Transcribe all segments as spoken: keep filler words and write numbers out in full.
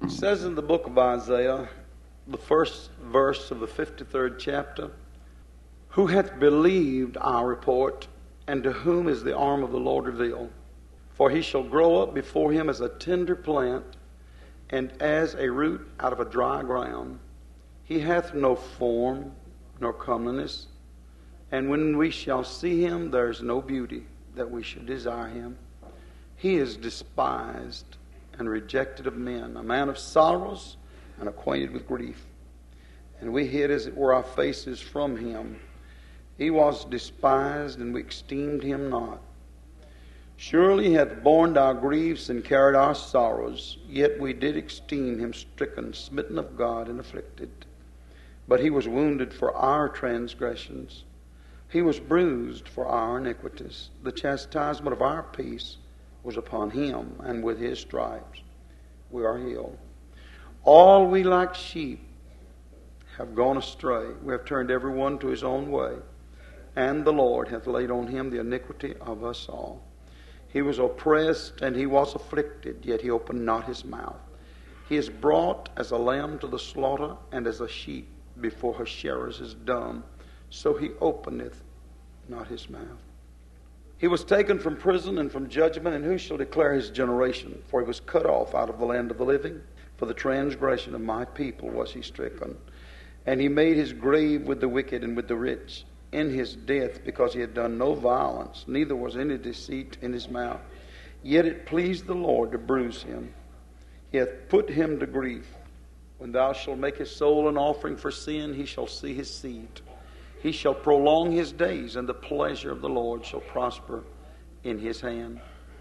It says in the book of Isaiah, the first verse of the fifty-third chapter, "Who hath believed our report, and to whom is the arm of the Lord revealed? For he shall grow up before him as a tender plant, and as a root out of a dry ground. He hath no form nor comeliness, and when we shall see him, there is no beauty that we should desire him. He is despised and rejected of men, a man of sorrows and acquainted with grief. And we hid, as it were, our faces from him. He was despised, and we esteemed him not. Surely he hath borne our griefs and carried our sorrows, yet we did esteem him stricken, smitten of God, and afflicted. But he was wounded for our transgressions. He was bruised for our iniquities. The chastisement of our peace was upon him, and with his stripes we are healed. All we like sheep have gone astray. We have turned every one to his own way, and the Lord hath laid on him the iniquity of us all. He was oppressed, and he was afflicted, yet he opened not his mouth. He is brought as a lamb to the slaughter, and as a sheep before her shearers is dumb, so he openeth not his mouth. He was taken from prison and from judgment, and who shall declare his generation? For he was cut off out of the land of the living. For the transgression of my people was he stricken. And he made his grave with the wicked and with the rich in his death, because he had done no violence, neither was any deceit in his mouth. Yet it pleased the Lord to bruise him. He hath put him to grief. When thou shalt make his soul an offering for sin, he shall see his seed. He shall prolong his days, and the pleasure of the Lord shall prosper in his hand.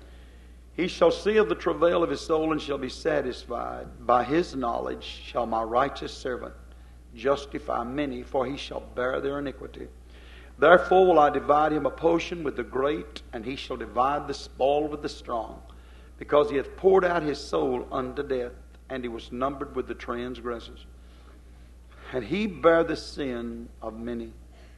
He shall see of the travail of his soul, and shall be satisfied. By his knowledge shall my righteous servant justify many, for he shall bear their iniquity. Therefore will I divide him a portion with the great, and he shall divide the spoil with the strong, because he hath poured out his soul unto death, and he was numbered with the transgressors. And he bare the sin of many,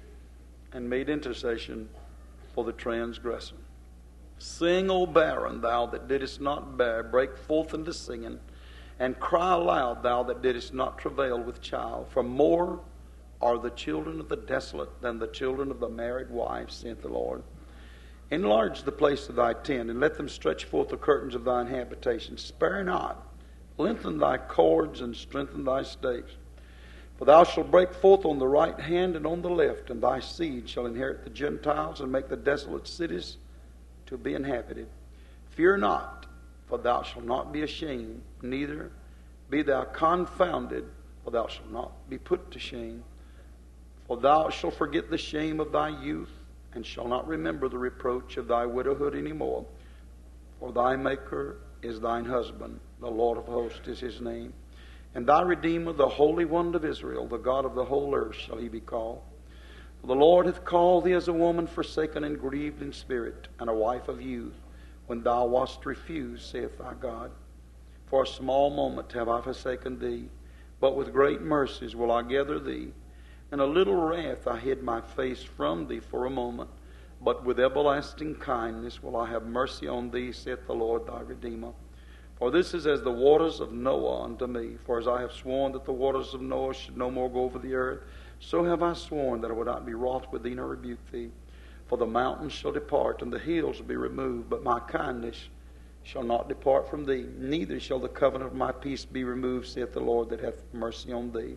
and made intercession for the transgressor. Sing, O barren, thou that didst not bear, break forth into singing, and cry aloud, thou that didst not travail with child. For more are the children of the desolate than the children of the married wife, saith the Lord. Enlarge the place of thy tent, and let them stretch forth the curtains of thine habitation. Spare not, lengthen thy cords, and strengthen thy stakes. For thou shalt break forth on the right hand and on the left, and thy seed shall inherit the Gentiles, and make the desolate cities to be inhabited. Fear not, for thou shalt not be ashamed, neither be thou confounded, for thou shalt not be put to shame. For thou shalt forget the shame of thy youth, and shalt not remember the reproach of thy widowhood any more. For thy Maker is thine husband, the Lord of hosts is his name. And thy Redeemer, the Holy One of Israel, the God of the whole earth shall he be called. For the Lord hath called thee as a woman forsaken and grieved in spirit, and a wife of youth, when thou wast refused, saith thy God. For a small moment have I forsaken thee, but with great mercies will I gather thee. In a little wrath I hid my face from thee for a moment, but with everlasting kindness will I have mercy on thee, saith the Lord thy Redeemer. For this is as the waters of Noah unto me. For as I have sworn that the waters of Noah should no more go over the earth, so have I sworn that I would not be wroth with thee nor rebuke thee. For the mountains shall depart, and the hills will be removed, but my kindness shall not depart from thee, neither shall the covenant of my peace be removed, saith the Lord that hath mercy on thee.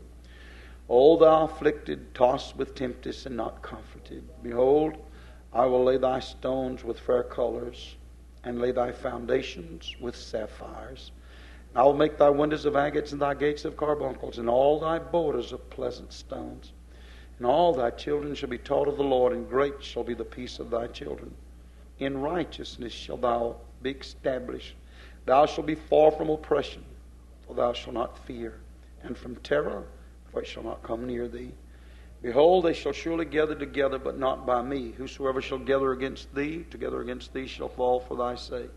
O thou afflicted, tossed with tempest, and not comforted, behold, I will lay thy stones with fair colors, and lay thy foundations with sapphires. And I will make thy windows of agates, and thy gates of carbuncles, and all thy borders of pleasant stones. And all thy children shall be taught of the Lord, and great shall be the peace of thy children. In righteousness shalt thou be established. Thou shalt be far from oppression, for thou shalt not fear, and from terror, for it shall not come near thee. Behold, they shall surely gather together, but not by me. Whosoever shall gather against thee, together against thee shall fall for thy sake.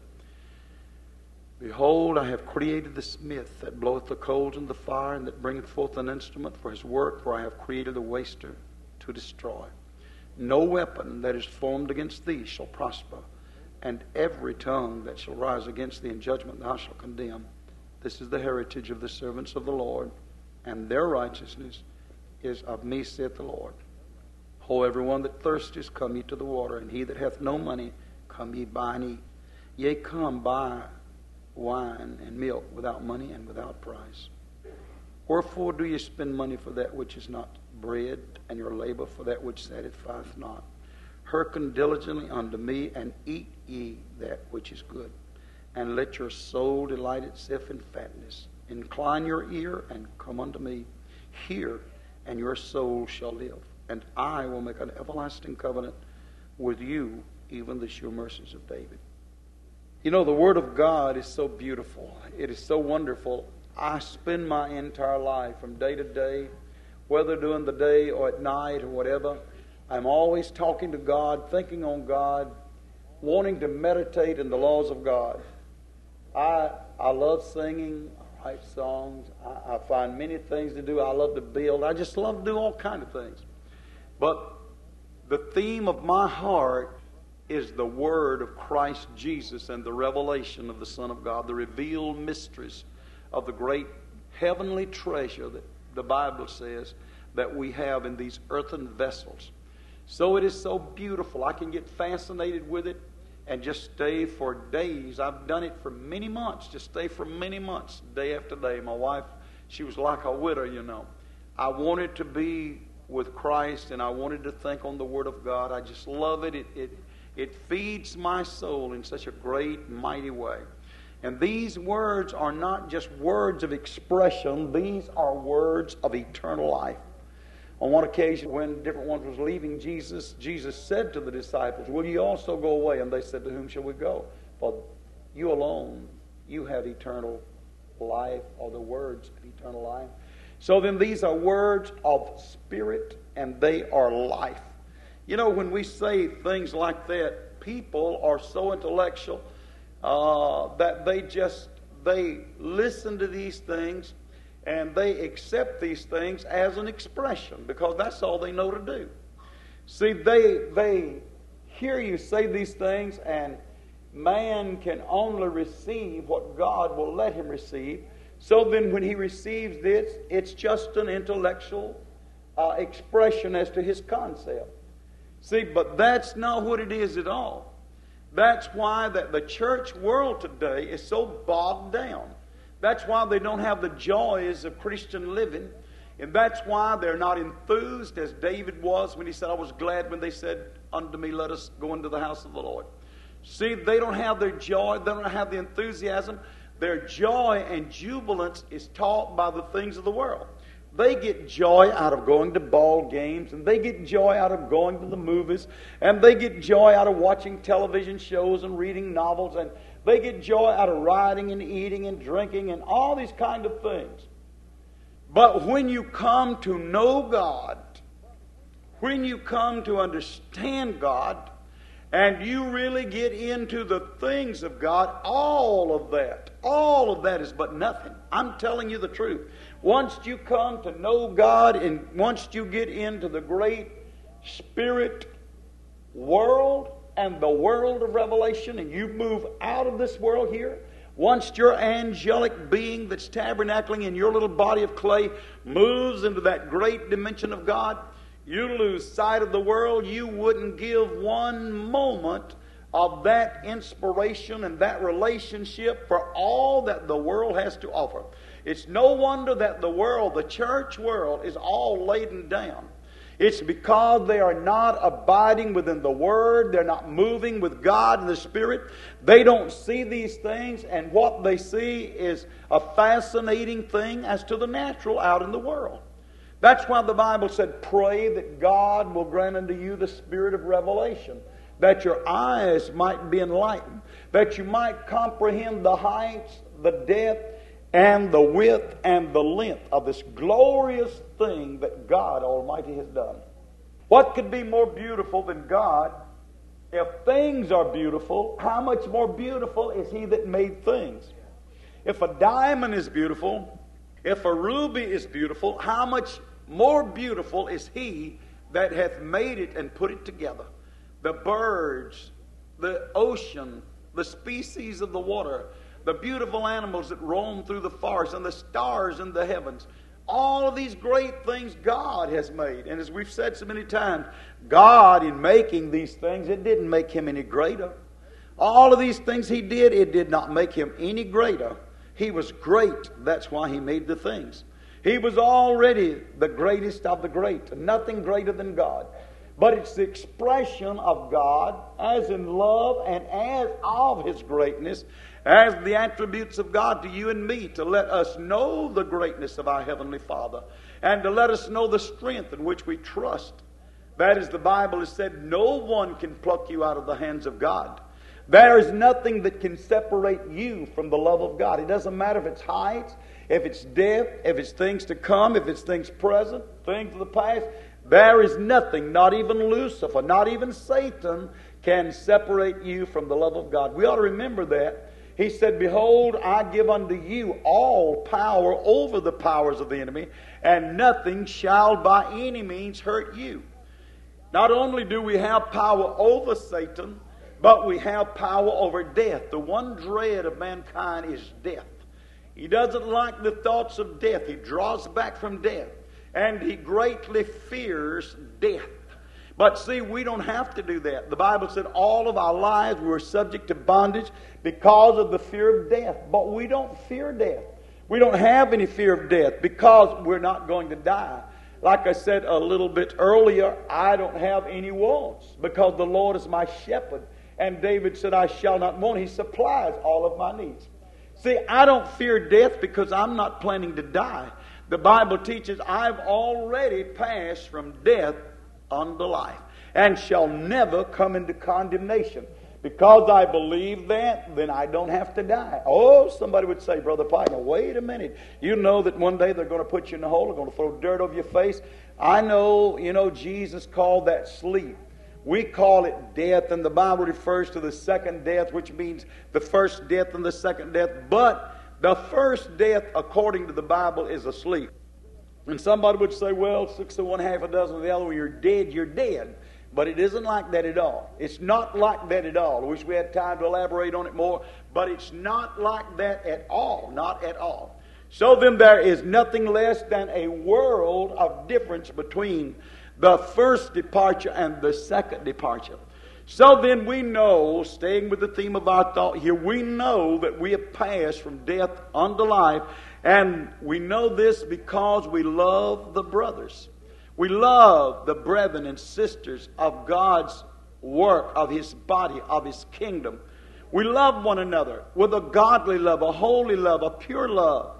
Behold, I have created the smith that bloweth the coals in the fire, and that bringeth forth an instrument for his work, for I have created a waster to destroy. No weapon that is formed against thee shall prosper, and every tongue that shall rise against thee in judgment thou shalt condemn. This is the heritage of the servants of the Lord, and their righteousness is of me, saith the Lord. Ho, everyone that thirsteth, come ye to the water, and he that hath no money, come ye buy and eat. Yea, come buy wine and milk without money and without price. Wherefore do ye spend money for that which is not bread, and your labor for that which satisfieth not? Hearken diligently unto me, and eat ye that which is good, and let your soul delight itself in fatness. Incline your ear, and come unto me. Hear, and your soul shall live. And I will make an everlasting covenant with you, even the sure mercies of David. You know, the Word of God is so beautiful. It is so wonderful. I spend my entire life from day to day, whether during the day or at night or whatever, I'm always talking to God, thinking on God, wanting to meditate in the laws of God. I I love singing. I write songs. I, I find many things to do. I love to build. I just love to do all kinds of things. But the theme of my heart is the Word of Christ Jesus and the revelation of the Son of God, the revealed mysteries of the great heavenly treasure that the Bible says that we have in these earthen vessels. So it is so beautiful. I can get fascinated with it and just stay for days. I've done it for many months, just stay for many months, day after day. My wife, she was like a widow, you know. I wanted to be with Christ, and I wanted to think on the Word of God. I just love it. It, it, it feeds my soul in such a great, mighty way. And these words are not just words of expression. These are words of eternal life. On one occasion, when different ones was leaving Jesus, Jesus said to the disciples, will you also go away? And they said, to whom shall we go? For you alone, you have eternal life, or the words of eternal life. So then these are words of spirit, and they are life. You know, when we say things like that, people are so intellectual uh, that they just, they listen to these things and they accept these things as an expression because that's all they know to do. See, they, they hear you say these things, and man can only receive what God will let him receive. So then when he receives this, it's just an intellectual uh, expression as to his concept. See, but that's not what it is at all. That's why that the church world today is so bogged down. That's why they don't have the joys of Christian living. And that's why they're not enthused as David was when he said, I was glad when they said unto me, let us go into the house of the Lord. See, they don't have their joy. They don't have the enthusiasm. Their joy and jubilance is taught by the things of the world. They get joy out of going to ball games, and they get joy out of going to the movies, and they get joy out of watching television shows and reading novels, and they get joy out of riding and eating and drinking and all these kind of things. But when you come to know God, when you come to understand God, and you really get into the things of God, all of that, all of that is but nothing. I'm telling you the truth. Once you come to know God, and once you get into the great spirit world and the world of revelation, and you move out of this world here, once your angelic being that's tabernacling in your little body of clay moves into that great dimension of God, you lose sight of the world. You wouldn't give one moment of that inspiration and that relationship for all that the world has to offer. It's no wonder that the world, the church world, is all laden down. It's because they are not abiding within the Word. They're not moving with God and the Spirit. They don't see these things, and what they see is a fascinating thing as to the natural out in the world. That's why the Bible said, pray that God will grant unto you the spirit of revelation, that your eyes might be enlightened, that you might comprehend the heights, the depth, and the width, and the length of this glorious thing that God Almighty has done. What could be more beautiful than God? If things are beautiful, how much more beautiful is He that made things? If a diamond is beautiful, if a ruby is beautiful, how much more beautiful is He that hath made it and put it together? The birds, the ocean, the species of the water, the beautiful animals that roam through the forest, and the stars in the heavens. All of these great things God has made. And as we've said so many times, God, in making these things, it didn't make Him any greater. All of these things He did, it did not make Him any greater. He was great. That's why He made the things. He was already the greatest of the great. Nothing greater than God. But it's the expression of God as in love and as of His greatness, as the attributes of God to you and me, to let us know the greatness of our Heavenly Father, and to let us know the strength in which we trust. That is, the Bible has said, no one can pluck you out of the hands of God. There is nothing that can separate you from the love of God. It doesn't matter if it's height, if it's depth, if it's things to come, if it's things present, things of the past. There is nothing, not even Lucifer, not even Satan, can separate you from the love of God. We ought to remember that. He said, behold, I give unto you all power over the powers of the enemy, and nothing shall by any means hurt you. Not only do we have power over Satan, but we have power over death. The one dread of mankind is death. He doesn't like the thoughts of death. He draws back from death, and he greatly fears death. But see, we don't have to do that. The Bible said all of our lives we were subject to bondage because of the fear of death. But we don't fear death. We don't have any fear of death because we're not going to die. Like I said a little bit earlier, I don't have any wants because the Lord is my shepherd. And David said, I shall not want. He supplies all of my needs. See, I don't fear death because I'm not planning to die. The Bible teaches I've already passed from death unto life, and shall never come into condemnation. Because I believe that, then I don't have to die. Oh, somebody would say, Brother Pike, now wait a minute. You know that one day they're going to put you in the hole, they're going to throw dirt over your face. I know, you know, Jesus called that sleep. We call it death, and the Bible refers to the second death, which means the first death and the second death. But the first death, according to the Bible, is asleep. And somebody would say, well, six of one, half a dozen of the other, when you're dead, you're dead. But it isn't like that at all. It's not like that at all. I wish we had time to elaborate on it more, but it's not like that at all. Not at all. So then there is nothing less than a world of difference between the first departure and the second departure. So then we know, staying with the theme of our thought here, we know that we have passed from death unto life. And we know this because we love the brothers. We love the brethren and sisters of God's work, of His body, of His kingdom. We love one another with a godly love, a holy love, a pure love.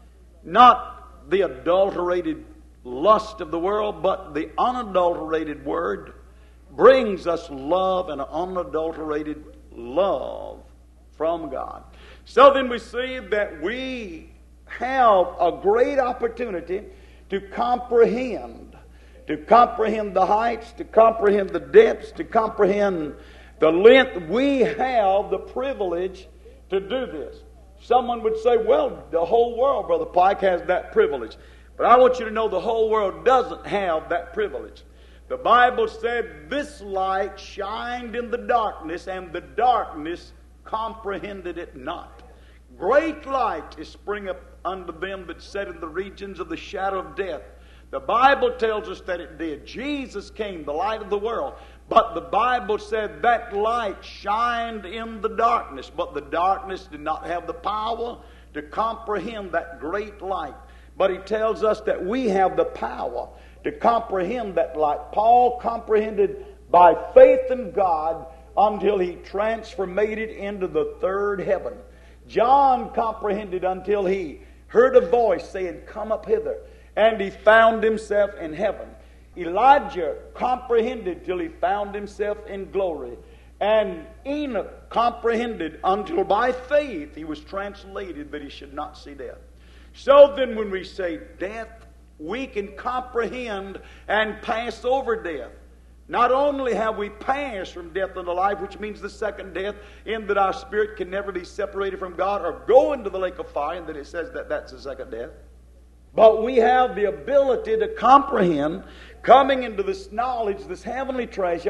Not the adulterated lust of the world, but the unadulterated Word brings us love and unadulterated love from God. So then we see that we have a great opportunity to comprehend, to comprehend the heights, to comprehend the depths, to comprehend the length. We have the privilege to do this. Someone would say, well, the whole world, Brother Pike, has that privilege. But I want you to know the whole world doesn't have that privilege. The Bible said, this light shined in the darkness, and the darkness comprehended it not. Great light is spring up unto them that sit in the regions of the shadow of death. The Bible tells us that it did. Jesus came, the light of the world. But the Bible said that light shined in the darkness. But the darkness did not have the power to comprehend that great light. But He tells us that we have the power to comprehend that light. Paul comprehended by faith in God until he transformed it into the third heaven. John comprehended until he heard a voice saying, come up hither. And he found himself in heaven. Elijah comprehended till he found himself in glory. And Enoch comprehended until by faith he was translated that he should not see death. So then when we say death, we can comprehend and pass over death. Not only have we passed from death unto life, which means the second death, in that our spirit can never be separated from God or go into the lake of fire, and that it says that that's the second death. But we have the ability to comprehend, coming into this knowledge, this heavenly treasure,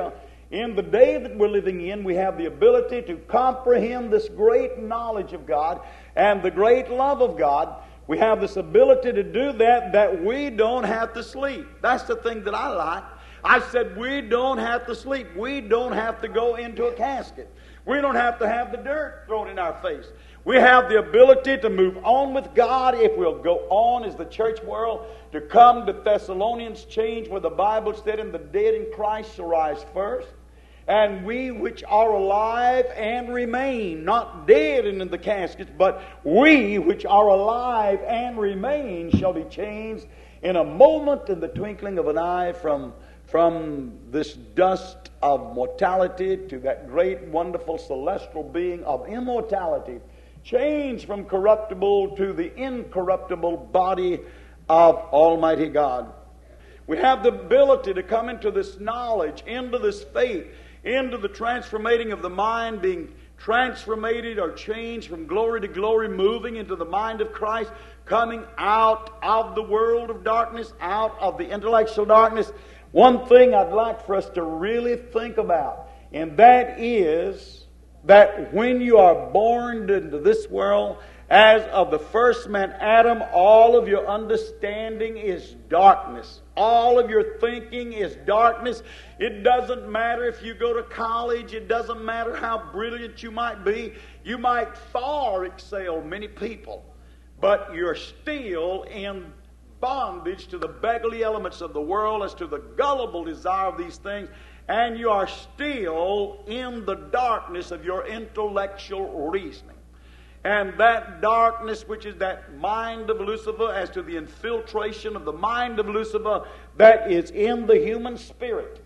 In the day that we're living in, we have the ability to comprehend this great knowledge of God and the great love of God. We have this ability to do that, that we don't have to sleep. That's the thing that I like. I said we don't have to sleep. We don't have to go into a casket. We don't have to have the dirt thrown in our face. We have the ability to move on with God if we'll go on as the church world, to come to Thessalonians change where the Bible said, "And the dead in Christ shall rise first. And we which are alive and remain," not dead and in the caskets, but we which are alive and remain shall be changed in a moment, in the twinkling of an eye, from, from this dust of mortality to that great, wonderful, celestial being of immortality. Changed from corruptible to the incorruptible body of Almighty God. We have the ability to come into this knowledge, into this faith, into the transformating of the mind, being transformated or changed from glory to glory, moving into the mind of Christ, coming out of the world of darkness, out of the intellectual darkness. One thing I'd like for us to really think about, and that is that when you are born into this world, as of the first man Adam, all of your understanding is darkness. All of your thinking is darkness. It doesn't matter if you go to college. It doesn't matter how brilliant you might be. You might far excel many people, but you're still in bondage to the beggarly elements of the world, as to the gullible desire of these things, and you are still in the darkness of your intellectual reasoning. And that darkness, which is that mind of Lucifer, as to the infiltration of the mind of Lucifer that is in the human spirit,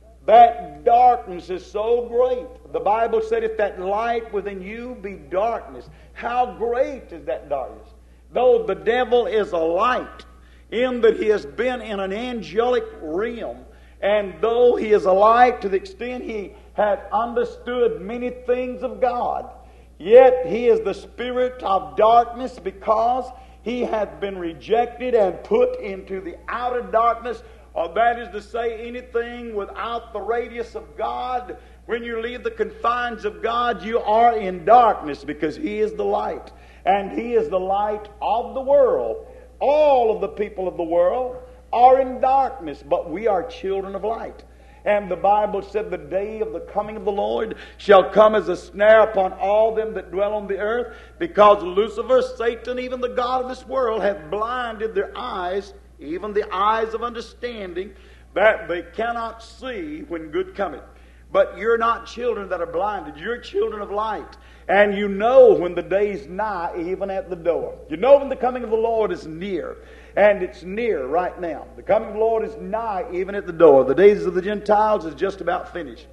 that darkness is so great. The Bible said, "If that light within you be darkness," how great is that darkness? Though the devil is a light, in that he has been in an angelic realm, and though he is a light to the extent he hath understood many things of God, yet he is the spirit of darkness, because he hath been rejected and put into the outer darkness, or that is to say, anything without the radius of God. When you leave the confines of God, you are in darkness, because he is the light, and he is the light of the world. All of the people of the world are in darkness, but we are children of light. And the Bible said, "The day of the coming of the Lord shall come as a snare upon all them that dwell on the earth, because Lucifer, Satan, even the god of this world, hath blinded their eyes, even the eyes of understanding, that they cannot see when good cometh." But you're not children that are blinded. You're children of light. And you know when the day's nigh, even at the door. You know when the coming of the Lord is near. And it's near right now. The coming of the Lord is nigh, even at the door. The days of the Gentiles is just about finished.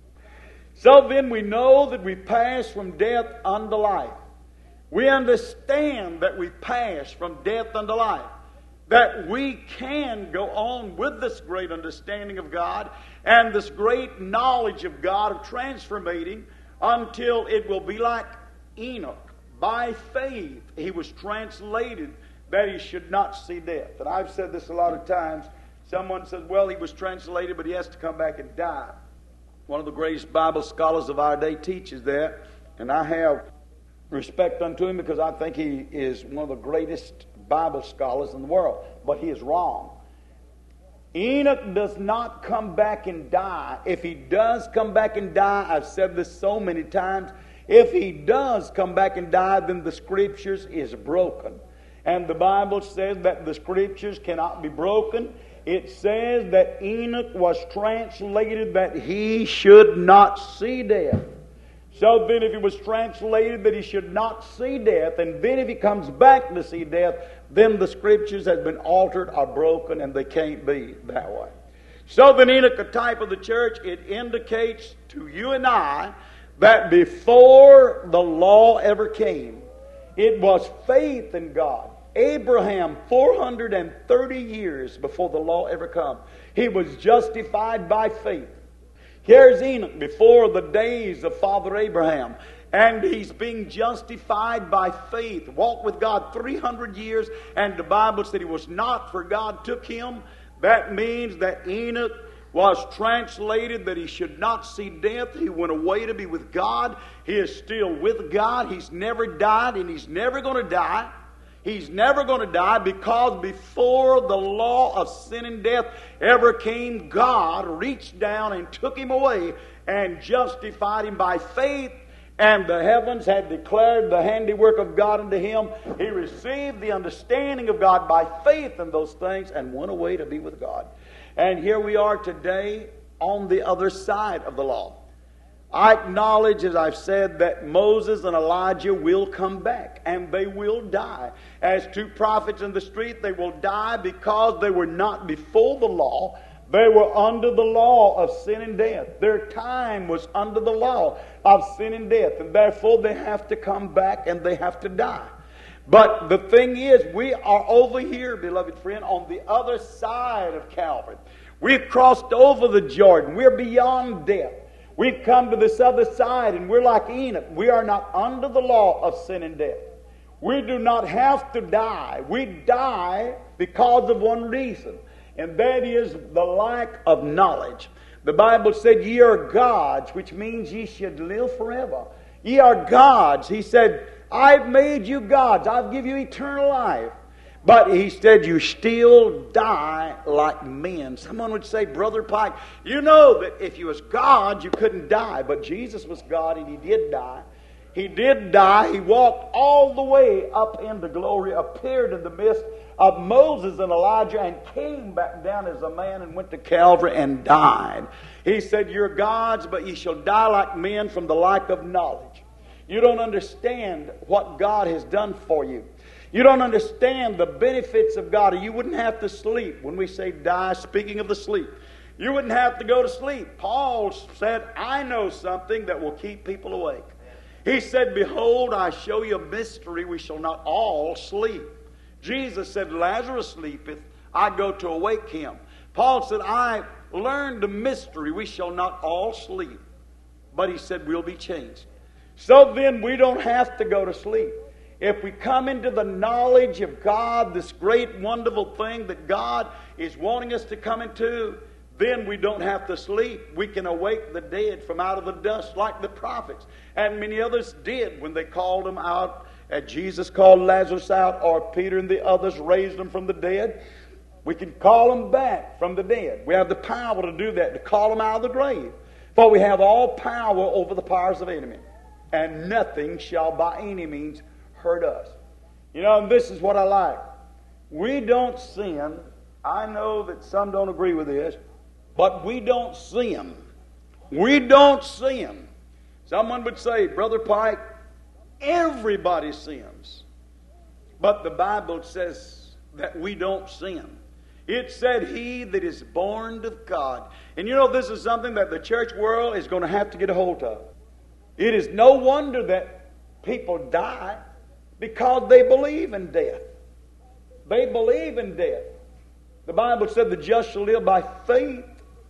So then we know that we pass from death unto life. We understand that we pass from death unto life. That we can go on with this great understanding of God and this great knowledge of God, of transformating, until it will be like Enoch. By faith he was translated that he should not see death. And I've said this a lot of times. Someone says, "Well, he was translated, but he has to come back and die." One of the greatest Bible scholars of our day teaches that, and I have respect unto him, because I think he is one of the greatest Bible scholars in the world. But he is wrong. Enoch does not come back and die. If he does come back and die, I've said this so many times, if he does come back and die, then the Scriptures is broken. And the Bible says that the Scriptures cannot be broken. It says that Enoch was translated that he should not see death. So then if it was translated that he should not see death, and then if he comes back to see death, then the Scriptures have been altered or broken, and they can't be that way. So then Enoch, a type of the church, it indicates to you and I that before the law ever came, it was faith in God. Abraham, four hundred thirty years before the law ever come, he was justified by faith. Here's Enoch before the days of Father Abraham, and he's being justified by faith. Walked with God three hundred years, and the Bible said he was not, for God took him. That means that Enoch was translated that he should not see death. He went away to be with God. He is still with God. He's never died, and he's never going to die. He's never going to die, because before the law of sin and death ever came, God reached down and took him away and justified him by faith. And the heavens had declared the handiwork of God unto him. He received the understanding of God by faith in those things and went away to be with God. And here we are today on the other side of the law. I acknowledge, as I've said, that Moses and Elijah will come back, and they will die. As two prophets in the street, they will die because they were not before the law. They were under the law of sin and death. Their time was under the law of sin and death, and therefore they have to come back and they have to die. But the thing is, we are over here, beloved friend, on the other side of Calvary. We've crossed over the Jordan. We're beyond death. We've come to this other side, and we're like Enoch. We are not under the law of sin and death. We do not have to die. We die because of one reason, and that is the lack of knowledge. The Bible said, ye are gods, which means ye should live forever. Ye are gods. He said, I've made you gods. I've given you eternal life. But he said, you still die like men. Someone would say, Brother Pike, you know that if you was God, you couldn't die. But Jesus was God, and he did die. He did die. He walked all the way up into glory, appeared in the midst of Moses and Elijah, and came back down as a man and went to Calvary and died. He said, you're gods, but ye shall die like men from the lack of knowledge. You don't understand what God has done for you. You don't understand the benefits of God. You wouldn't have to sleep. When we say die, speaking of the sleep, you wouldn't have to go to sleep. Paul said, I know something that will keep people awake. He said, behold, I show you a mystery. We shall not all sleep. Jesus said, Lazarus sleepeth. I go to awake him. Paul said, I learned the mystery. We shall not all sleep. But he said, we'll be changed. So then we don't have to go to sleep. If we come into the knowledge of God, this great wonderful thing that God is wanting us to come into, then we don't have to sleep. We can awake the dead from out of the dust like the prophets. And many others did when they called them out. As Jesus called Lazarus out, or Peter and the others raised them from the dead. We can call them back from the dead. We have the power to do that, to call them out of the grave. For we have all power over the powers of the enemy. And nothing shall by any means hurt us. You know, and this is what I like. We don't sin. I know that some don't agree with this, but we don't sin. We don't sin. Someone would say, Brother Pike, everybody sins. But the Bible says that we don't sin. It said, he that is born of God. And you know, this is something that the church world is going to have to get a hold of. It is no wonder that people die, because they believe in death. They believe in death. The Bible said the just shall live by faith.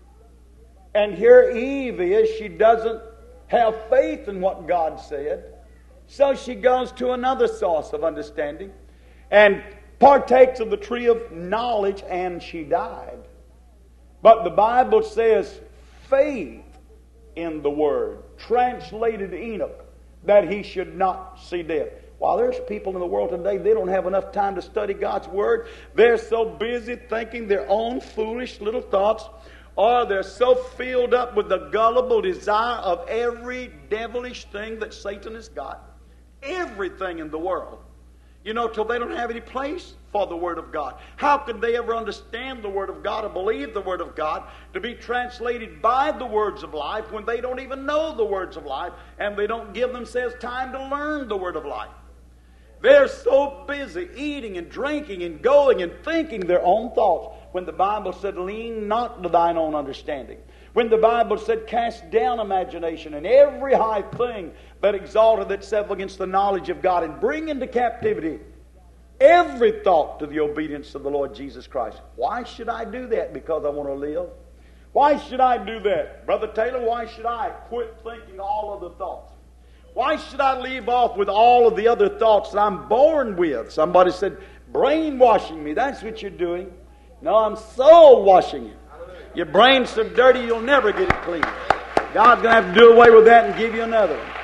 And here Eve is, she doesn't have faith in what God said. So she goes to another source of understanding and partakes of the tree of knowledge, and she died. But the Bible says faith in the Word translated Enoch that he should not see death. While there's people in the world today, they don't have enough time to study God's Word. They're so busy thinking their own foolish little thoughts, or they're so filled up with the gullible desire of every devilish thing that Satan has got. Everything in the world. You know, till they don't have any place for the Word of God. How could they ever understand the Word of God or believe the Word of God to be translated by the words of life when they don't even know the words of life and they don't give themselves time to learn the Word of life? They're so busy eating and drinking and going and thinking their own thoughts when the Bible said, lean not to thine own understanding. When the Bible said, cast down imagination and every high thing that exalted itself against the knowledge of God, and bring into captivity every thought to the obedience of the Lord Jesus Christ. Why should I do that? Because I want to live. Why should I do that? Brother Taylor, why should I quit thinking all of the thoughts? Why should I leave off with all of the other thoughts that I'm born with? Somebody said, brainwashing me. That's what you're doing. No, I'm soul washing you. Your brain's so dirty you'll never get it clean. God's going to have to do away with that and give you another one.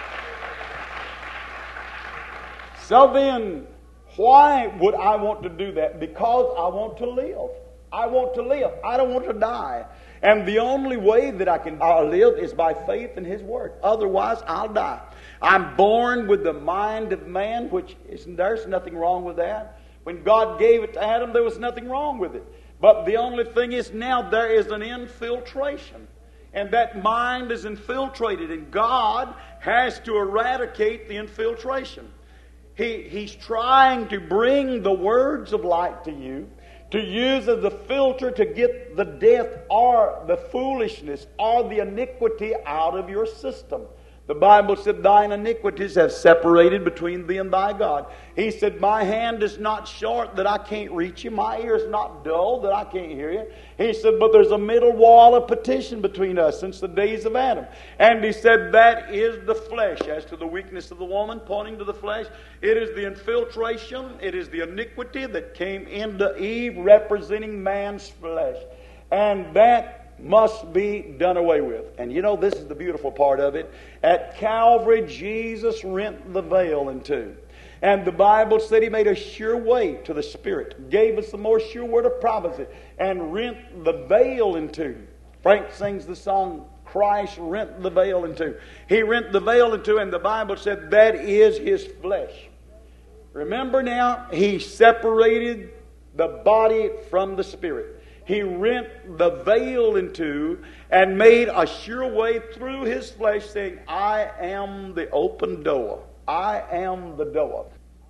So then, why would I want to do that? Because I want to live. I want to live. I don't want to die. And the only way that I can I'll live is by faith in His Word. Otherwise, I'll die. I'm born with the mind of man, which is, there's nothing wrong with that. When God gave it to Adam, there was nothing wrong with it. But the only thing is now there is an infiltration. And that mind is infiltrated. And God has to eradicate the infiltration. He, he's trying to bring the words of light to you, to use as a filter to get the death or the foolishness or the iniquity out of your system. The Bible said, thine iniquities have separated between thee and thy God. He said, my hand is not short that I can't reach you. My ear is not dull that I can't hear you. He said, but there's a middle wall of petition between us since the days of Adam. And he said, that is the flesh. As to the weakness of the woman, pointing to the flesh, it is the infiltration, it is the iniquity that came into Eve, representing man's flesh. And that must be done away with. And you know, this is the beautiful part of it. At Calvary, Jesus rent the veil in two. And the Bible said He made a sure way to the Spirit, gave us a more sure word of prophecy, and rent the veil in two. Frank sings the song, Christ rent the veil in two. He rent the veil in two, and the Bible said that is His flesh. Remember now, He separated the body from the Spirit. He rent the veil in two and made a sure way through His flesh, saying, I am the open door. I am the door.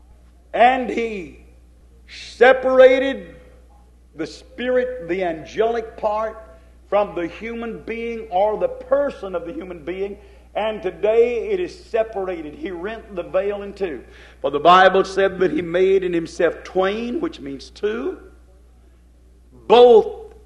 And He separated the spirit, the angelic part, from the human being or the person of the human being. And today it is separated. He rent the veil in two. For the Bible said that He made in Himself twain, which means two, both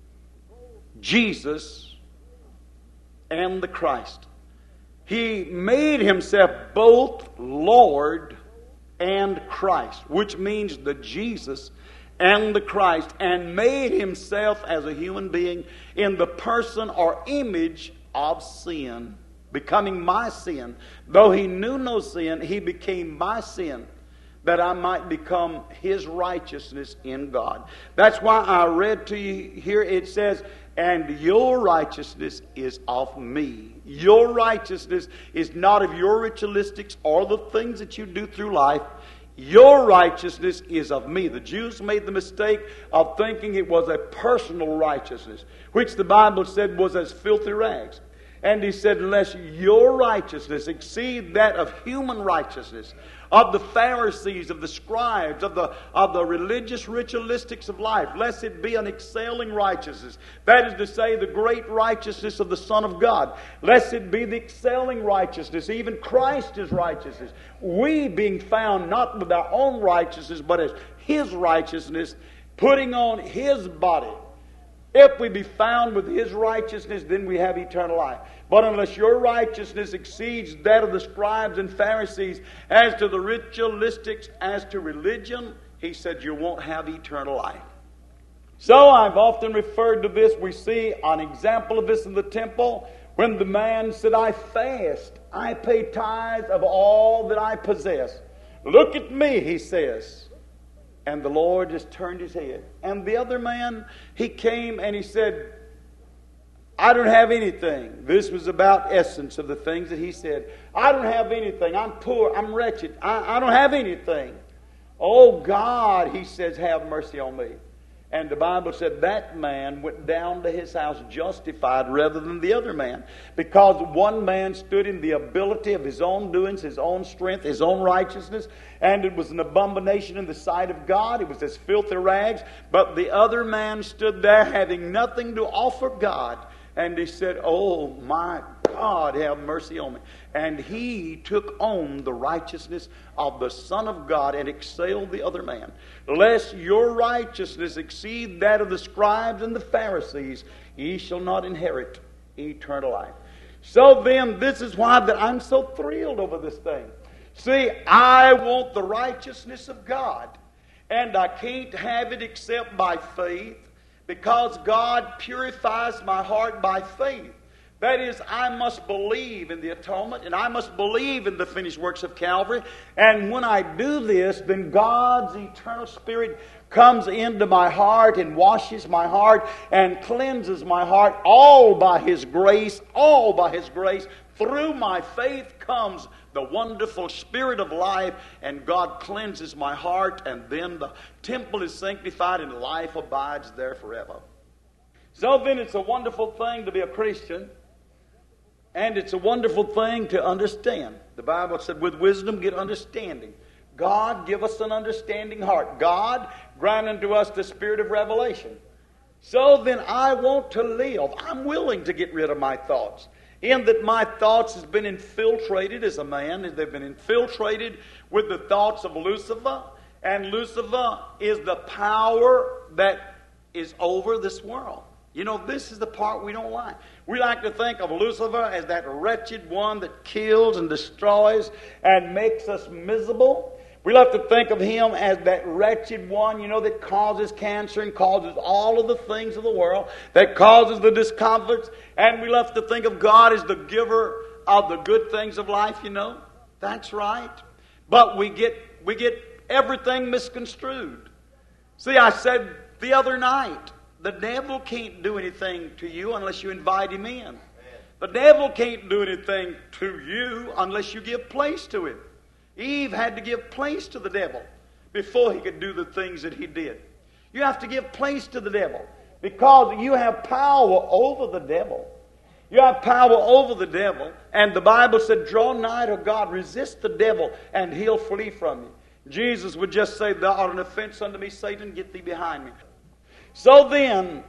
Jesus and the Christ. He made Himself both Lord and Christ, which means the Jesus and the Christ, and made Himself as a human being in the person or image of sin, becoming my sin. Though He knew no sin, He became my sin, that I might become His righteousness in God. That's why I read to you here, it says, and your righteousness is of me. Your righteousness is not of your ritualistics or the things that you do through life. Your righteousness is of me. The Jews made the mistake of thinking it was a personal righteousness, which the Bible said was as filthy rags. And He said, unless your righteousness exceed that of human righteousness, of the Pharisees, of the scribes, of the, of the religious ritualistics of life, lest it be an excelling righteousness. That is to say, the great righteousness of the Son of God. Lest it be the excelling righteousness, even Christ's righteousness. We being found not with our own righteousness, but as His righteousness, putting on His body. If we be found with His righteousness, then we have eternal life. But unless your righteousness exceeds that of the scribes and Pharisees, as to the ritualistics, as to religion, He said you won't have eternal life. So I've often referred to this. We see an example of this in the temple when the man said, I fast. I pay tithes of all that I possess. Look at me, he says. And the Lord just turned His head. And the other man, he came and he said, I don't have anything. This was about essence of the things that he said. I don't have anything. I'm poor. I'm wretched. I, I don't have anything. Oh God, he says, have mercy on me. And the Bible said that man went down to his house justified rather than the other man. Because one man stood in the ability of his own doings, his own strength, his own righteousness. And it was an abomination in the sight of God. It was as filthy rags. But the other man stood there having nothing to offer God. And he said, oh my God, have mercy on me. And he took on the righteousness of the Son of God and excelled the other man. Lest your righteousness exceed that of the scribes and the Pharisees, ye shall not inherit eternal life. So then, this is why that I'm so thrilled over this thing. See, I want the righteousness of God. And I can't have it except by faith, because God purifies my heart by faith. That is, I must believe in the atonement, and I must believe in the finished works of Calvary. And when I do this, then God's eternal Spirit comes into my heart and washes my heart and cleanses my heart, all by His grace, all by His grace. Through my faith comes the wonderful Spirit of life, and God cleanses my heart, and then the temple is sanctified and life abides there forever. So then it's a wonderful thing to be a Christian, and it's a wonderful thing to understand. The Bible said, with wisdom get understanding. God give us an understanding heart. God grant unto us the spirit of revelation. So then I want to live. I'm willing to get rid of my thoughts. In that my thoughts has been infiltrated as a man. They've been infiltrated with the thoughts of Lucifer. And Lucifer is the power that is over this world. You know, this is the part we don't like. We like to think of Lucifer as that wretched one that kills and destroys and makes us miserable. We like to think of him as that wretched one, you know, that causes cancer and causes all of the things of the world, that causes the discomforts. And we love to think of God as the giver of the good things of life, you know. That's right. But we get we get everything misconstrued. See, I said the other night, the devil can't do anything to you unless you invite him in. The devil can't do anything to you unless you give place to him. Eve had to give place to the devil before he could do the things that he did. You have to give place to the devil because you have power over the devil. You have power over the devil. And the Bible said, draw nigh to God, resist the devil, and he'll flee from you. Jesus would just say, thou art an offense unto me, Satan, get thee behind me. So then,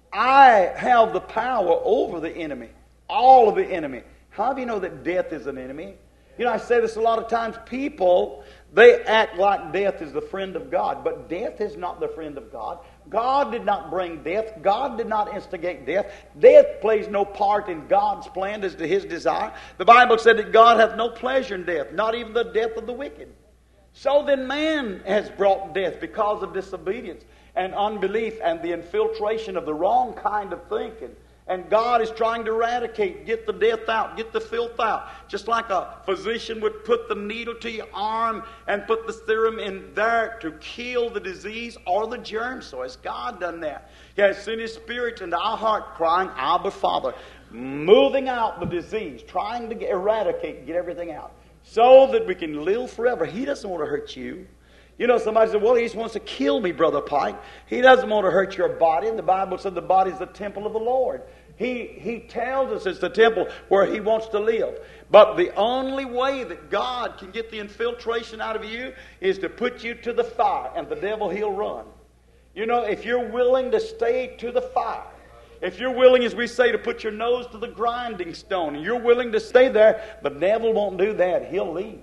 I have the power over the enemy, all of the enemy. How do you know that death is an enemy? You know, I say this a lot of times. People, they act like death is the friend of God. But death is not the friend of God. God did not bring death. God did not instigate death. Death plays no part in God's plan as to His desire. The Bible said that God hath no pleasure in death, not even the death of the wicked. So then man has brought death because of disobedience and unbelief and the infiltration of the wrong kind of thinking. And God is trying to eradicate, get the death out, get the filth out. Just like a physician would put the needle to your arm and put the serum in there to kill the disease or the germ. So has God done that? He has sent His Spirit into our heart crying, Abba, Father, moving out the disease, trying to get, eradicate, get everything out, so that we can live forever. He doesn't want to hurt you. You know, somebody said, well, he just wants to kill me, Brother Pike. He doesn't want to hurt your body. And the Bible said the body is the temple of the Lord. He, he tells us it's the temple where He wants to live. But the only way that God can get the infiltration out of you is to put you to the fire, and the devil, he'll run. You know, if you're willing to stay to the fire, if you're willing, as we say, to put your nose to the grinding stone, and you're willing to stay there, the devil won't do that. He'll leave.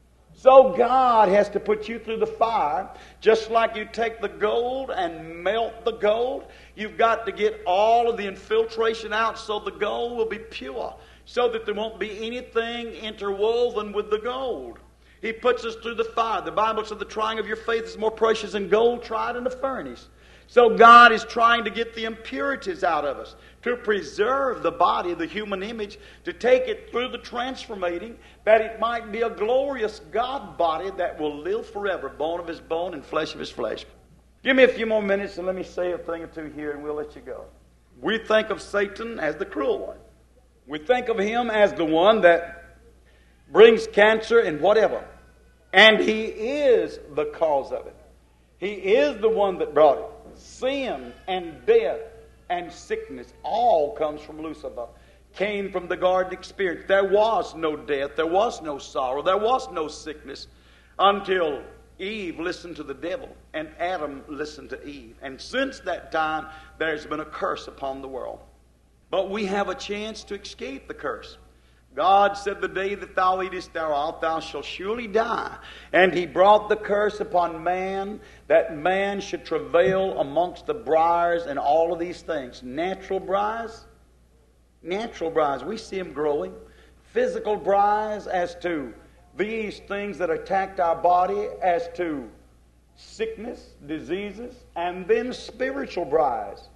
So God has to put you through the fire, just like you take the gold and melt the gold. You've got to get all of the infiltration out so the gold will be pure, so that there won't be anything interwoven with the gold. He puts us through the fire. The Bible said the trying of your faith is more precious than gold tried in the furnace. So God is trying to get the impurities out of us, to preserve the body, the human image, to take it through the transformating, that it might be a glorious God body that will live forever, bone of His bone and flesh of His flesh. Give me a few more minutes and let me say a thing or two here and we'll let you go. We think of Satan as the cruel one. We think of him as the one that brings cancer and whatever. And he is the cause of it. He is the one that brought it. Sin and death and sickness all comes from Lucifer. Came from the garden experience. There was no death. There was no sorrow. There was no sickness until Eve listened to the devil and Adam listened to Eve. And since that time, there's been a curse upon the world. But we have a chance to escape the curse. God said, the day that thou eatest thereof, thou shalt surely die. And He brought the curse upon man, that man should travail amongst the briars and all of these things. Natural briars, natural briars, we see them growing. Physical briars as to these things that attacked our body, as to sickness, diseases, and then spiritual briars.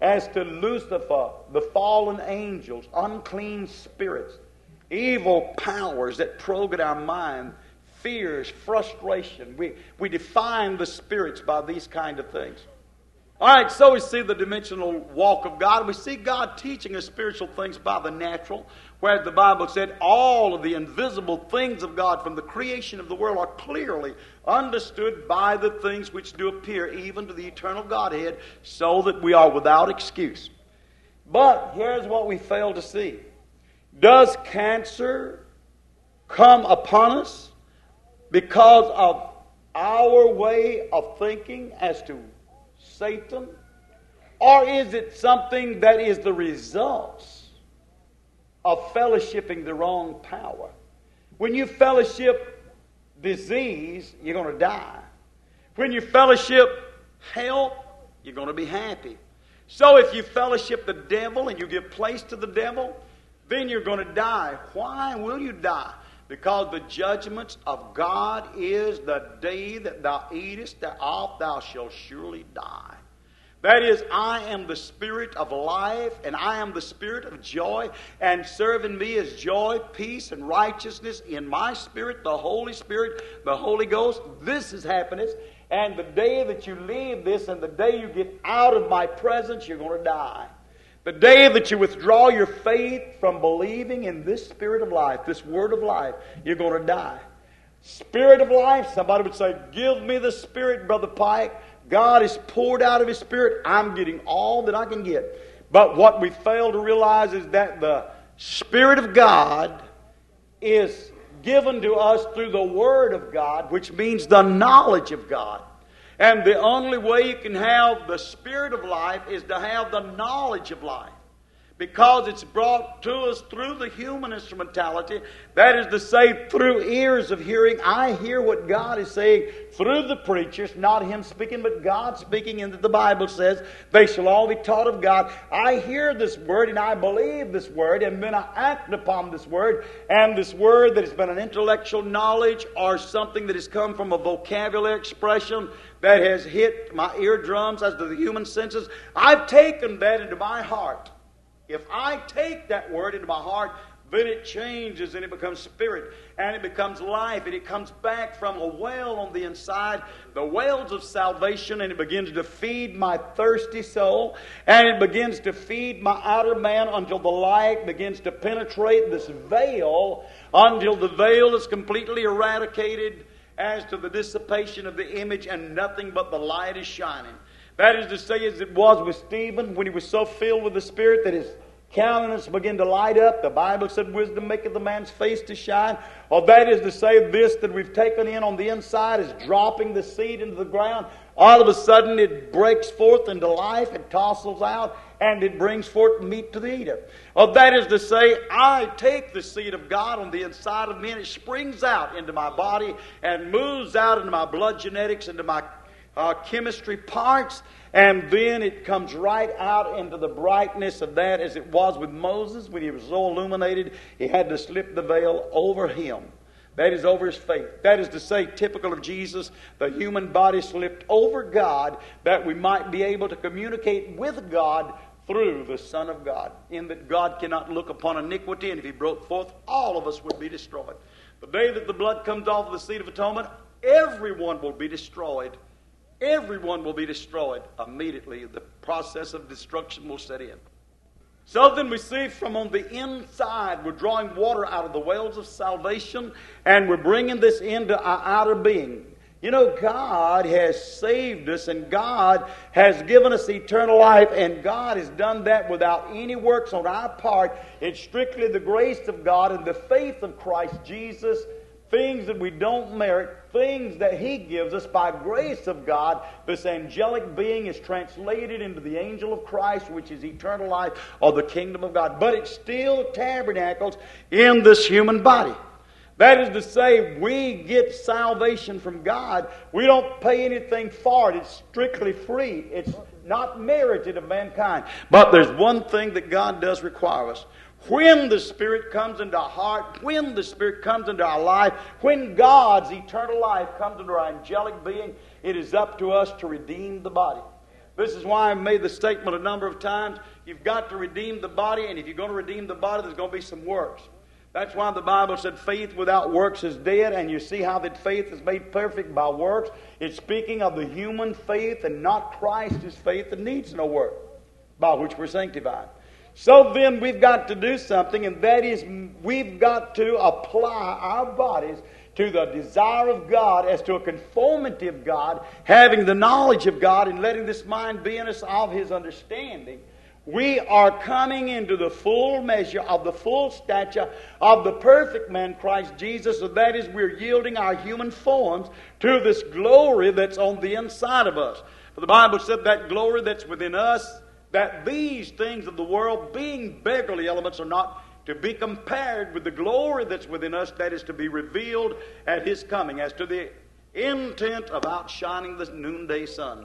as to Lucifer, the fallen angels, unclean spirits, evil powers that probe at our mind, fears, frustration. We, we define the spirits by these kind of things. All right, so we see the dimensional walk of God. We see God teaching us spiritual things by the natural, where the Bible said all of the invisible things of God from the creation of the world are clearly understood by the things which do appear, even to the eternal Godhead, so that we are without excuse. But here's what we fail to see. Does cancer come upon us because of our way of thinking as to Satan? Or is it something that is the results of fellowshipping the wrong power? When you fellowship disease, you're going to die. When you fellowship health, you're going to be happy. So if you fellowship the devil and you give place to the devil, then you're going to die. Why will you die? Because the judgments of God is the day that thou eatest thereof, thou shalt surely die. That is, I am the Spirit of life, and I am the Spirit of joy, and serving me is joy, peace, and righteousness in my Spirit, the Holy Spirit, the Holy Ghost. This is happiness. And the day that you leave this and the day you get out of my presence, you're going to die. The day that you withdraw your faith from believing in this Spirit of life, this Word of life, you're going to die. Spirit of life, somebody would say, give me the Spirit, Brother Pike. God has poured out of His Spirit. I'm getting all that I can get. But what we fail to realize is that the Spirit of God is given to us through the Word of God, which means the knowledge of God. And the only way you can have the Spirit of life is to have the knowledge of life. Because it's brought to us through the human instrumentality. That is to say, through ears of hearing. I hear what God is saying through the preachers. Not Him speaking, but God speaking. And the Bible says, they shall all be taught of God. I hear this Word and I believe this Word. And then I act upon this Word. And this Word that has been an intellectual knowledge or something that has come from a vocabulary expression that has hit my eardrums as to the human senses. I've taken that into my heart. If I take that word into my heart, then it changes and it becomes spirit and it becomes life and it comes back from a well on the inside, the wells of salvation, and it begins to feed my thirsty soul and it begins to feed my outer man until the light begins to penetrate this veil, until the veil is completely eradicated as to the dissipation of the image and nothing but the light is shining. That is to say, as it was with Stephen when he was so filled with the Spirit that his countenance began to light up. The Bible said, wisdom maketh the man's face to shine. Or that is to say, this that we've taken in on the inside is dropping the seed into the ground. All of a sudden it breaks forth into life, it tossles out, and it brings forth meat to the eater. Or that is to say, I take the seed of God on the inside of me, and it springs out into my body and moves out into my blood genetics, into my Uh, chemistry parts, and then it comes right out into the brightness of that, as it was with Moses when he was so illuminated he had to slip the veil over him. That is over his faith. That is to say, typical of Jesus, the human body slipped over God that we might be able to communicate with God through the Son of God, in that God cannot look upon iniquity, and if He broke forth, all of us would be destroyed. The day that the blood comes off of the seat of atonement, everyone will be destroyed. Everyone will be destroyed immediately. The process of destruction will set in. So then we see from on the inside, we're drawing water out of the wells of salvation, and we're bringing this into our outer being. You know, God has saved us, and God has given us eternal life, and God has done that without any works on our part. It's strictly the grace of God and the faith of Christ Jesus. Things that we don't merit, things that He gives us by grace of God. This angelic being is translated into the angel of Christ, which is eternal life or the kingdom of God. But it still tabernacles in this human body. That is to say, we get salvation from God. We don't pay anything for it. It's strictly free. It's not merited of mankind. But there's one thing that God does require us. When the Spirit comes into our heart, when the Spirit comes into our life, when God's eternal life comes into our angelic being, it is up to us to redeem the body. This is why I've made the statement a number of times. You've got to redeem the body, and if you're going to redeem the body, there's going to be some works. That's why the Bible said faith without works is dead, and you see how that faith is made perfect by works. It's speaking of the human faith and not Christ's faith that needs no work, by which we're sanctified. So then we've got to do something, and that is we've got to apply our bodies to the desire of God as to a conformity of God, having the knowledge of God and letting this mind be in us of His understanding. We are coming into the full measure of the full stature of the perfect man, Christ Jesus. So that is, we're yielding our human forms to this glory that's on the inside of us. For the Bible said that glory that's within us, that these things of the world, being beggarly elements, are not to be compared with the glory that's within us that is to be revealed at His coming, as to the intent of outshining the noonday sun.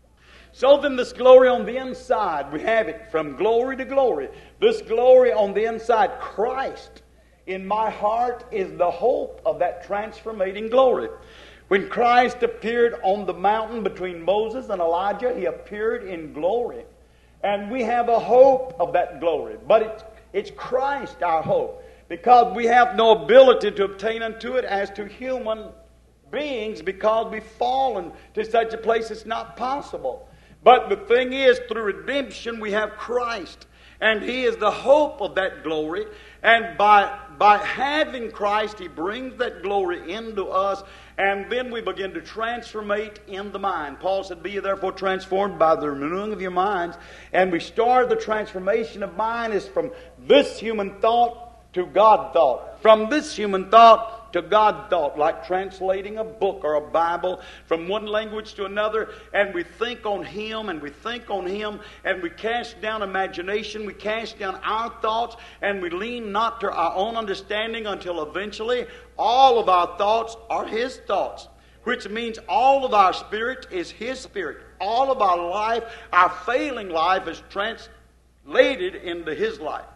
So then this glory on the inside, we have it from glory to glory. This glory on the inside, Christ in my heart, is the hope of that transformating glory. When Christ appeared on the mountain between Moses and Elijah, He appeared in glory. And we have a hope of that glory. But it's, it's Christ our hope, because we have no ability to obtain unto it as to human beings, because we've fallen to such a place it's not possible. But the thing is, through redemption we have Christ, and He is the hope of that glory. And by, by having Christ, He brings that glory into us, and then we begin to transformate in the mind. Paul said, be ye therefore transformed by the renewing of your minds. And we start the transformation of mind is from this human thought to God thought. From this human thought to God thought, like translating a book or a Bible from one language to another, and we think on Him, and we think on Him, and we cast down imagination, we cast down our thoughts, and we lean not to our own understanding until eventually all of our thoughts are His thoughts, which means all of our spirit is His spirit. All of our life, our failing life, is translated into His life.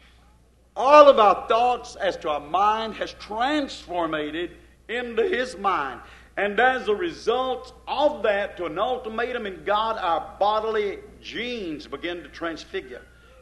All of our thoughts as to our mind has transformated into His mind. And as a result of that, to an ultimatum in God, our bodily genes begin to transfigure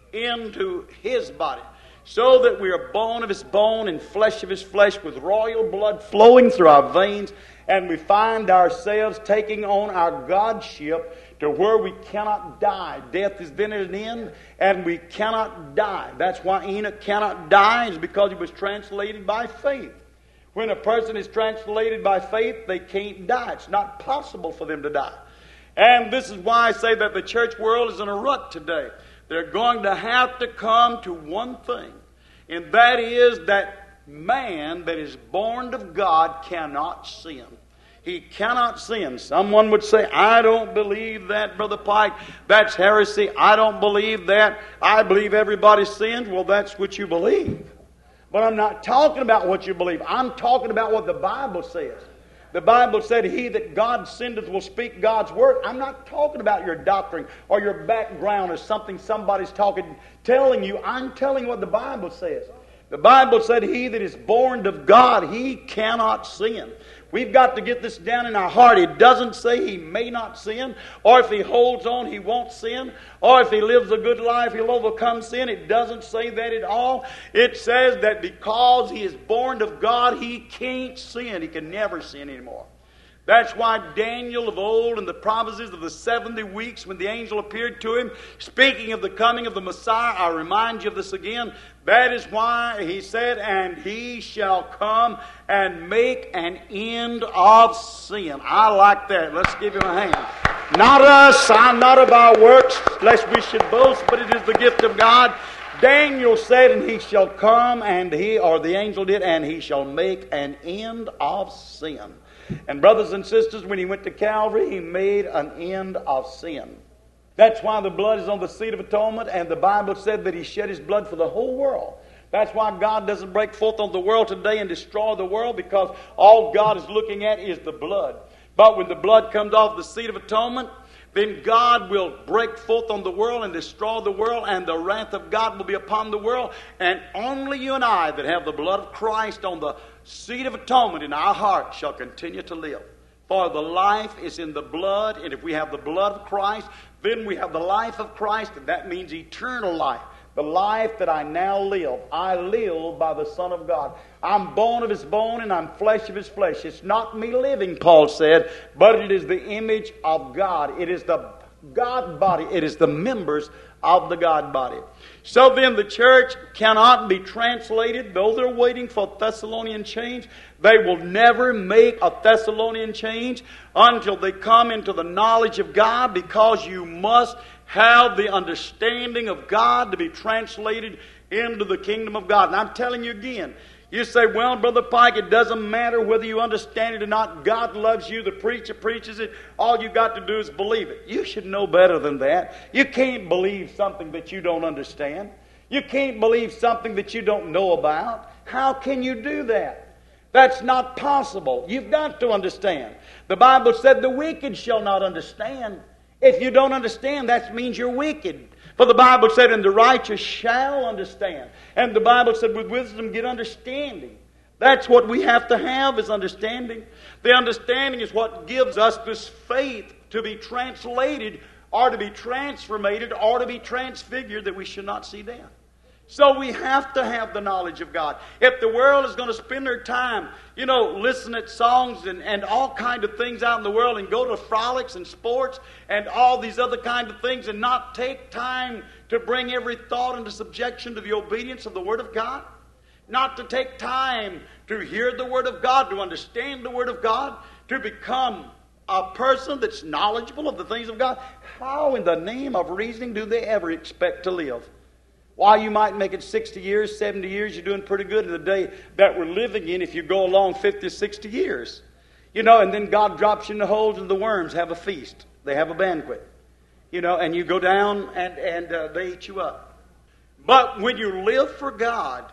into His body, so that we are bone of His bone and flesh of His flesh, with royal blood flowing through our veins, and we find ourselves taking on our Godship to where we cannot die. Death is then at an end, and we cannot die. That's why Enoch cannot die, is because he was translated by faith. When a person is translated by faith, they can't die. It's not possible for them to die. And this is why I say that the church world is in a rut today. They're going to have to come to one thing, and that is that man that is born of God cannot sin. He cannot sin. Someone would say, I don't believe that, Brother Pike. That's heresy. I don't believe that. I believe everybody sins. Well, that's what you believe. But I'm not talking about what you believe. I'm talking about what the Bible says. The Bible said, he that God sendeth will speak God's word. I'm not talking about your doctrine or your background or something somebody's talking, telling you. I'm telling what the Bible says. The Bible said, he that is born of God, he cannot sin. We've got to get this down in our heart. It doesn't say he may not sin, or if he holds on, he won't sin, or if he lives a good life, he'll overcome sin. It doesn't say that at all. It says that because he is born of God, he can't sin. He can never sin anymore. That's why Daniel of old, in the prophecies of the seventy weeks when the angel appeared to him, speaking of the coming of the Messiah, I remind you of this again. That is why he said, and he shall come and make an end of sin. I like that. Let's give him a hand. Not us, I'm not of our works, lest we should boast, but it is the gift of God. Daniel said, and he shall come, and he, or the angel did, and he shall make an end of sin. And brothers and sisters, when he went to Calvary, he made an end of sin. That's why the blood is on the seat of atonement, and the Bible said that he shed his blood for the whole world. That's why God doesn't break forth on the world today and destroy the world, because all God is looking at is the blood. But when the blood comes off the seat of atonement, then God will break forth on the world and destroy the world, and the wrath of God will be upon the world. And only you and I that have the blood of Christ on the seat of atonement in our heart shall continue to live. For the life is in the blood, and if we have the blood of Christ, then we have the life of Christ, and that means eternal life. The life that I now live, I live by the Son of God. I'm bone of His bone, and I'm flesh of His flesh. It's not me living, Paul said, but it is the image of God. It is the God body. It is the members of the God body. So then the church cannot be translated, though they're waiting for Thessalonian change. They will never make a Thessalonian change until they come into the knowledge of God, because you must have the understanding of God to be translated into the kingdom of God. And I'm telling you again, you say, well, Brother Pike, it doesn't matter whether you understand it or not. God loves you. The preacher preaches it. All you got to do is believe it. You should know better than that. You can't believe something that you don't understand. You can't believe something that you don't know about. How can you do that? That's not possible. You've got to understand. The Bible said the wicked shall not understand. If you don't understand, that means you're wicked. For the Bible said, and the righteous shall understand. And the Bible said, with wisdom get understanding. That's what we have to have, is understanding. The understanding is what gives us this faith to be translated, or to be transformated, or to be transfigured, that we should not see death. So we have to have the knowledge of God. If the world is going to spend their time, you know, listening to songs and, and all kind of things out in the world, and go to frolics and sports and all these other kind of things, and not take time to bring every thought into subjection to the obedience of the Word of God, not to take time to hear the Word of God, to understand the Word of God, to become a person that's knowledgeable of the things of God, how in the name of reasoning do they ever expect to live? Why, you might make it sixty years, seventy years, you're doing pretty good in the day that we're living in if you go along fifty, sixty years. You know, and then God drops you in the holes and the worms have a feast. They have a banquet. You know, and you go down and, and uh, they eat you up. But when you live for God,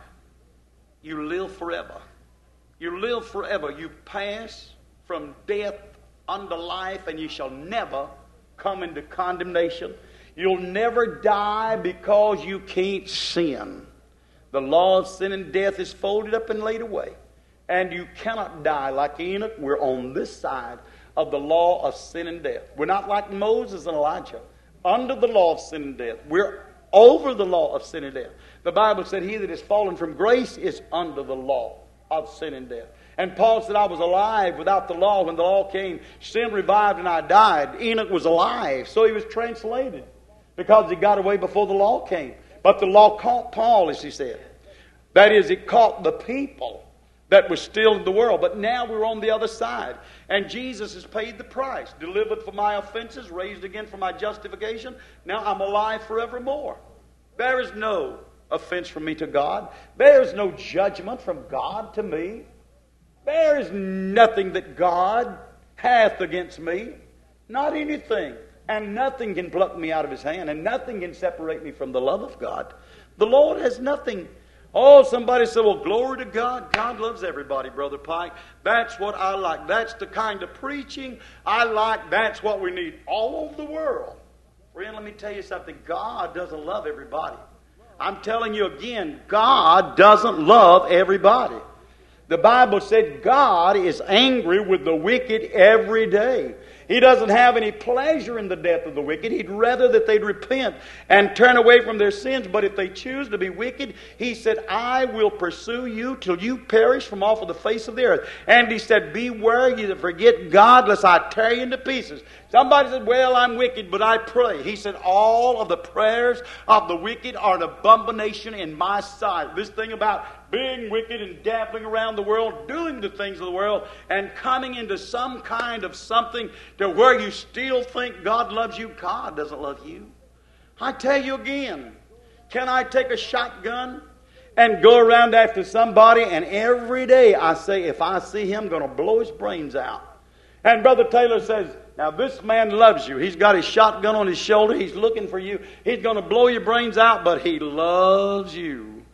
you live forever. You live forever. You pass from death unto life, and you shall never come into condemnation. You'll never die because you can't sin. The law of sin and death is folded up and laid away. And you cannot die like Enoch. We're on this side of the law of sin and death. We're not like Moses and Elijah, under the law of sin and death. We're over the law of sin and death. The Bible said, he that is fallen from grace is under the law of sin and death. And Paul said, I was alive without the law. When the law came, sin revived and I died. Enoch was alive, so he was translated, because he got away before the law came. But the law caught Paul, as he said. That is, it caught the people that were still in the world. But now we're on the other side. And Jesus has paid the price. Delivered for my offenses, raised again for my justification. Now I'm alive forevermore. There is no offense from me to God. There is no judgment from God to me. There is nothing that God hath against me. Not anything. And nothing can pluck me out of His hand, and nothing can separate me from the love of God. The Lord has nothing. Oh, somebody said, well, glory to God. God loves everybody, Brother Pike. That's what I like. That's the kind of preaching I like. That's what we need all over the world. Friend, let me tell you something. God doesn't love everybody. I'm telling you again, God doesn't love everybody. The Bible said God is angry with the wicked every day. He doesn't have any pleasure in the death of the wicked. He'd rather that they'd repent and turn away from their sins. But if they choose to be wicked, He said, I will pursue you till you perish from off of the face of the earth. And He said, beware you that forget God, lest I tear you into pieces. Somebody said, well, I'm wicked, but I pray. He said, all of the prayers of the wicked are an abomination in my sight. This thing about being wicked and dabbling around the world, doing the things of the world, and coming into some kind of something to where you still think God loves you. God doesn't love you. I tell you again, can I take a shotgun and go around after somebody, and every day I say, if I see him, I'm going to blow his brains out. And Brother Taylor says, now this man loves you. He's got his shotgun on his shoulder. He's looking for you. He's going to blow your brains out, but he loves you.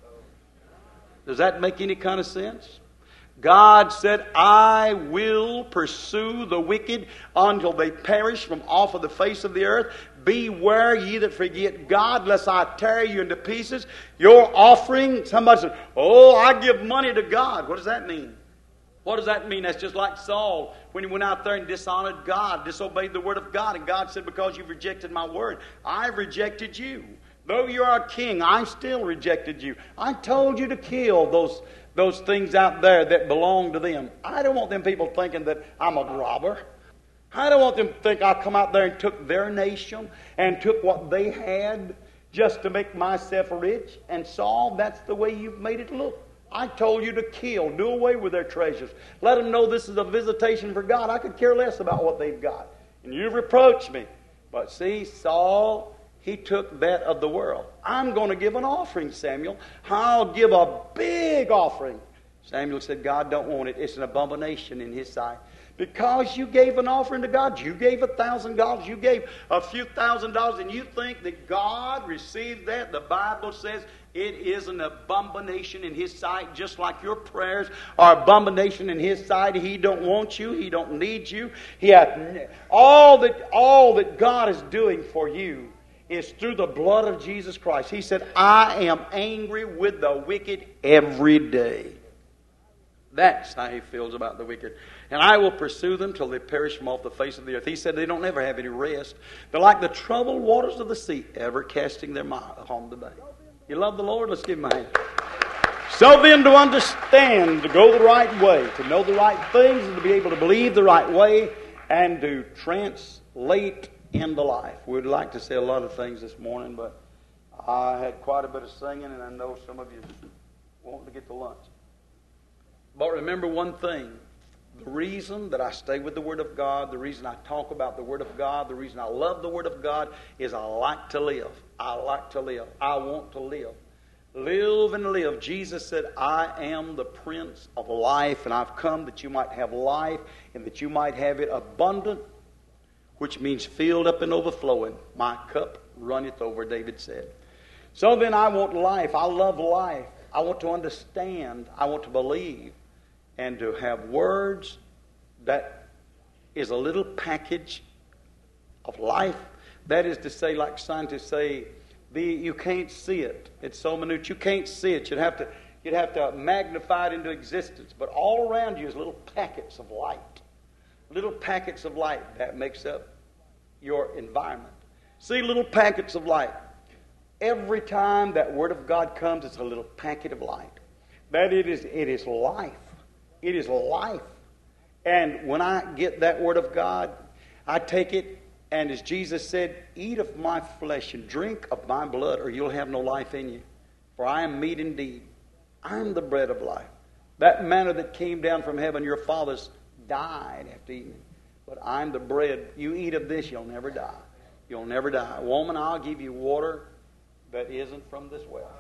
Does that make any kind of sense? God said, I will pursue the wicked until they perish from off of the face of the earth. Beware ye that forget God, lest I tear you into pieces. Your offering, somebody said, oh, I give money to God. What does that mean? What does that mean? That's just like Saul when he went out there and dishonored God, disobeyed the word of God. And God said, because you've rejected my word, I've rejected you. Though you are a king, I still rejected you. I told you to kill those, those things out there that belong to them. I don't want them people thinking that I'm a robber. I don't want them to think I come out there and took their nation and took what they had just to make myself rich. And Saul, that's the way you've made it look. I told you to kill, do away with their treasures. Let them know this is a visitation for God. I could care less about what they've got. And you've reproached me. But see, Saul, he took that of the world. I'm going to give an offering, Samuel. I'll give a big offering. Samuel said, God don't want it. It's an abomination in His sight. Because you gave an offering to God, you gave a thousand dollars, you gave a few thousand dollars, and you think that God received that. The Bible says it is an abomination in His sight, just like your prayers are abomination in His sight. He don't want you. He don't need you. He hath, all that all that God is doing for you is through the blood of Jesus Christ. He said, I am angry with the wicked every day. That's how He feels about the wicked. And I will pursue them till they perish from off the face of the earth. He said they don't ever have any rest. They're like the troubled waters of the sea, ever casting their mind upon the bay. You love the Lord? Let's give Him a hand. So then, to understand, to go the right way, to know the right things, and to be able to believe the right way, and to translate into life. We'd like to say a lot of things this morning, but I had quite a bit of singing, and I know some of you want to get to lunch. But remember one thing. The reason that I stay with the Word of God, the reason I talk about the Word of God, the reason I love the Word of God is I like to live. I like to live. I want to live. Live and live. Jesus said, I am the Prince of Life, and I've come that you might have life and that you might have it abundant, which means filled up and overflowing. My cup runneth over, David said. So then I want life. I love life. I want to understand. I want to believe. And to have words that is a little package of life. That is to say, like scientists say, the, you can't see it. It's so minute, you can't see it. You'd have to, you'd have to magnify it into existence. But all around you is little packets of light. Little packets of light that makes up your environment. See, little packets of light. Every time that Word of God comes, it's a little packet of light. That it is, it is life. It is life. And when I get that Word of God, I take it, and as Jesus said, eat of my flesh and drink of my blood, or you'll have no life in you. For I am meat indeed. I am the bread of life. That manna that came down from heaven, your fathers died after eating it. But I'm the bread. You eat of this, you'll never die. You'll never die. Woman, I'll give you water that isn't from this well.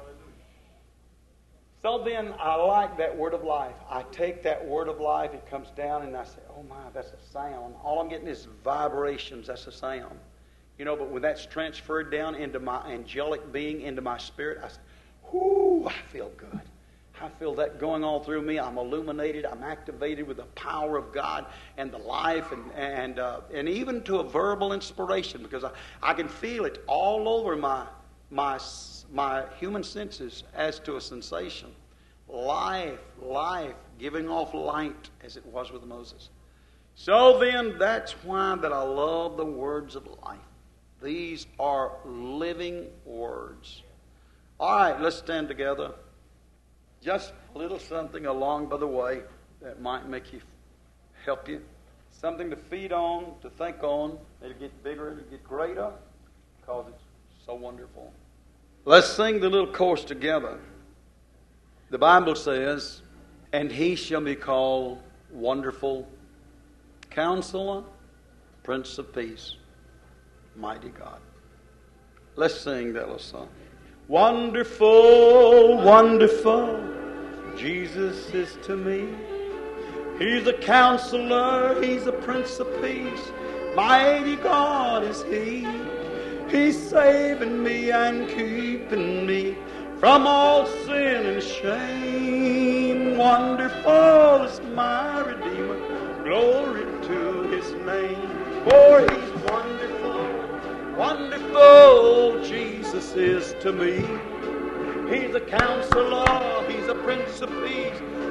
So then, I like that Word of life. I take that Word of life, it comes down, and I say, oh my, that's a sound. All I'm getting is vibrations, that's a sound. You know, but when that's transferred down into my angelic being, into my spirit, I say, whoo, I feel good. I feel that going all through me. I'm illuminated. I'm activated with the power of God and the life, and and uh, and even to a verbal inspiration, because I, I can feel it all over my my my human senses as to a sensation. Life, life, giving off light as it was with Moses. So then, that's why that I love the words of life. These are living words. All right, let's stand together. Just a little something along by the way that might make you, help you. Something to feed on, to think on. It'll get bigger, it'll get greater, because it's so wonderful. Let's sing the little chorus together. The Bible says, and He shall be called Wonderful Counselor, Prince of Peace, Mighty God. Let's sing that little song. Wonderful, wonderful, Jesus is to me. He's a counselor, He's a Prince of Peace, mighty God is He. He's saving me and keeping me from all sin and shame. Wonderful is my Redeemer, glory to His name. For He's wonderful, wonderful, Jesus is to me. He's a counselor, He's a Prince of Peace,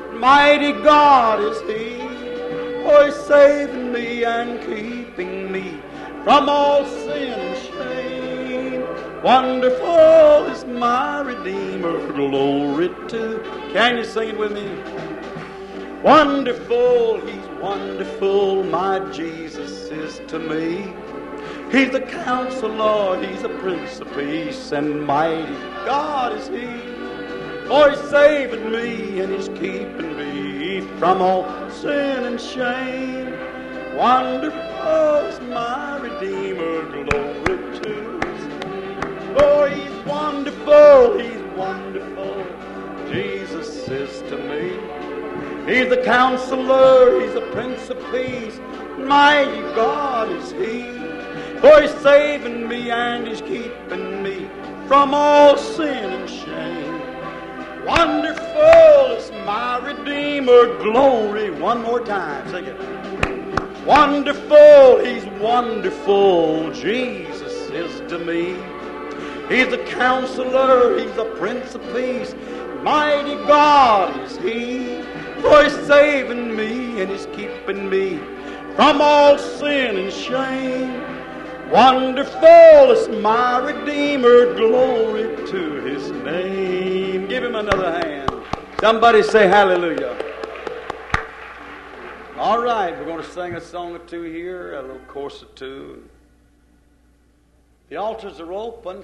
Mighty God is He. Oh, He's saving me and keeping me from all sin and shame. Wonderful is my Redeemer. Glory to. Can you sing it with me? Wonderful, He's wonderful, my Jesus is to me. He's the Counselor, He's the Prince of Peace, and mighty God is He. Oh, He's saving me and He's keeping me from all sin and shame. Wonderful is my Redeemer, glory to His name. Oh, He's wonderful, He's wonderful, Jesus is to me. He's the Counselor, He's the Prince of Peace, mighty God is He. For He's saving me and He's keeping me from all sin and shame. Wonderful is my Redeemer, glory. One more time, sing it. Wonderful, He's wonderful, Jesus is to me. He's the Counselor, He's the Prince of Peace, mighty God is He. For He's saving me and He's keeping me from all sin and shame. Wonderful is my Redeemer, glory to His name. Give Him another hand. Somebody say hallelujah. All right, we're going to sing a song or two here, a little chorus or two. The altars are open,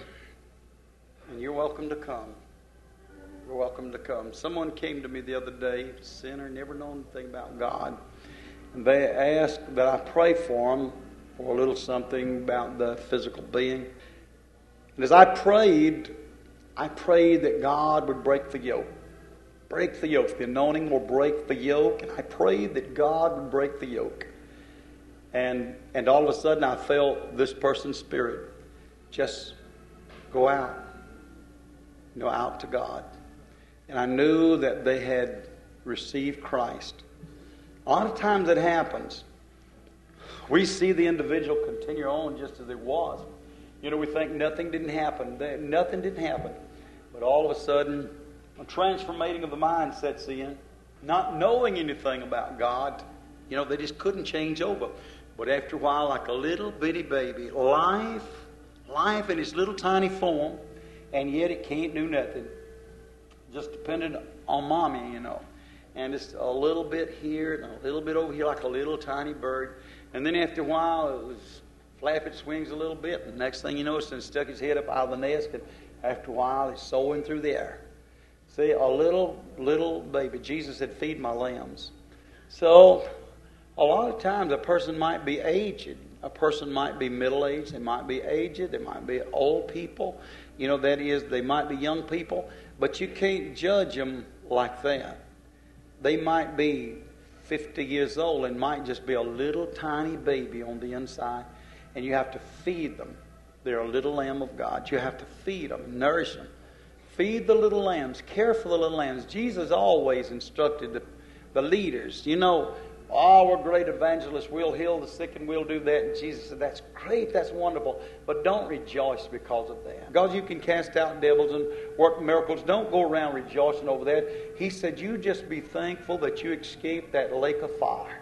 and you're welcome to come. You're welcome to come. Someone came to me the other day, a sinner, never known anything about God. And they asked that I pray for them for a little something about the physical being. And as I prayed, I prayed that God would break the yoke. Break the yoke. The anointing will break the yoke. And I prayed that God would break the yoke. And, and all of a sudden I felt this person's spirit just go out. You know, out to God. And I knew that they had received Christ. A lot of times it happens. We see the individual continue on just as it was. You know, we think nothing didn't happen. Nothing didn't happen. But all of a sudden, a transformating of the mind sets in. Not knowing anything about God, you know, they just couldn't change over. But after a while, like a little bitty baby, life, life in its little tiny form, and yet it can't do nothing. Just dependent on mommy, you know. And it's a little bit here and a little bit over here, like a little tiny bird. And then after a while, it was flap its wings a little bit. And next thing you know, it's stuck his head up out of the nest. And after a while, he's soaring through the air. See, a little, little baby. Jesus said, feed my lambs. So, a lot of times a person might be aged. A person might be middle-aged. They might be aged. They might be old people. You know, that is, they might be young people. But you can't judge them like that. They might be fifty years old and might just be a little tiny baby on the inside. And you have to feed them. They're a little lamb of God. You have to feed them, nourish them. Feed the little lambs. Care for the little lambs. Jesus always instructed the, the leaders. You know, oh, we're great evangelists. We'll heal the sick and we'll do that. And Jesus said, that's great. That's wonderful. But don't rejoice because of that. God, you can cast out devils and work miracles. Don't go around rejoicing over that. He said, you just be thankful that you escaped that lake of fire.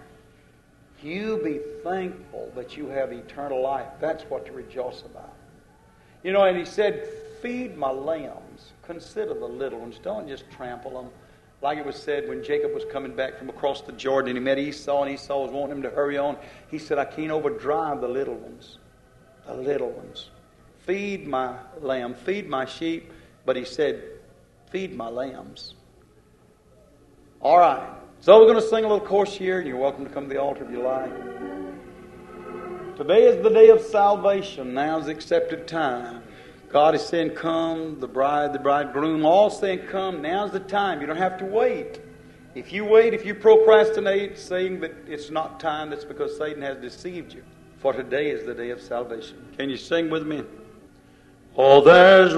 You be thankful that you have eternal life. That's what to rejoice about. You know, and he said, feed my lambs. Consider the little ones. Don't just trample them. Like it was said when Jacob was coming back from across the Jordan and he met Esau, and Esau was wanting him to hurry on. He said, I can't overdrive the little ones. The little ones. Feed my lamb. Feed my sheep. But he said, feed my lambs. All right. So we're going to sing a little chorus here, and you're welcome to come to the altar if you like. Today is the day of salvation. Now is the accepted time. God is saying, come, the bride, the bridegroom, all saying, come, now's the time. You don't have to wait. If you wait, if you procrastinate, saying that it's not time, that's because Satan has deceived you. For today is the day of salvation. Can you sing with me? Oh, there's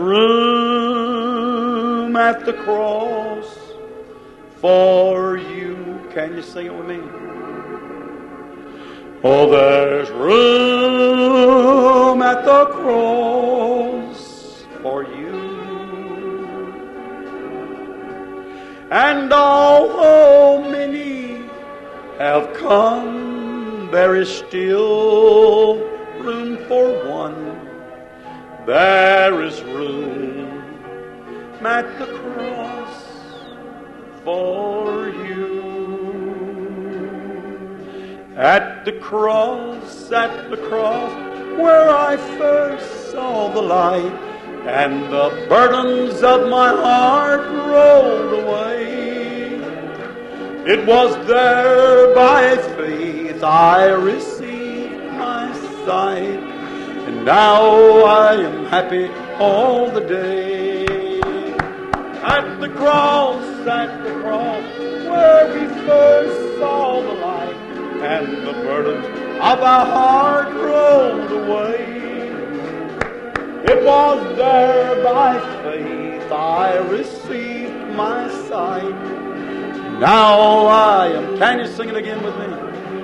room at the cross for you. Can you sing it with me? Oh, there's room at the cross for you, and all Come, there is still room for one. There is room at the cross for you. At the cross, at the cross, where I first saw the light, and the burdens of my heart rolled away. It was there by faith I received my sight, and now I am happy all the day. At the cross, at the cross, where we first saw the light, and the burdens of our heart rolled away. It was there by faith I received my sight. Now I am. Can you sing it again with me?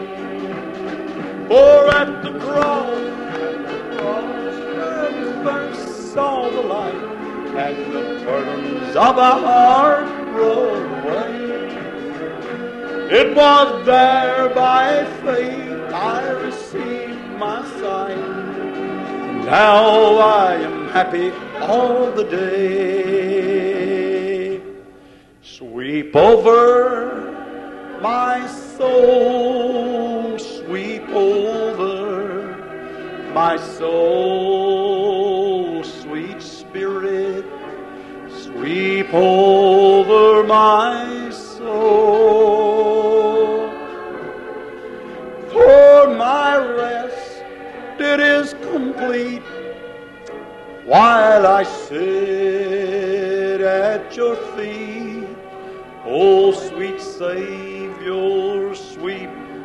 For at the cross, at the cross, where we first saw the light, and the burdens of our heart rolled away. It was there by faith I received my sight. Now I am happy all the day. Sweep over my soul, sweep over my soul, sweet Spirit, sweep over my soul. For my rest, it is complete while I sit at your feet. Oh, sweet Savior, sweep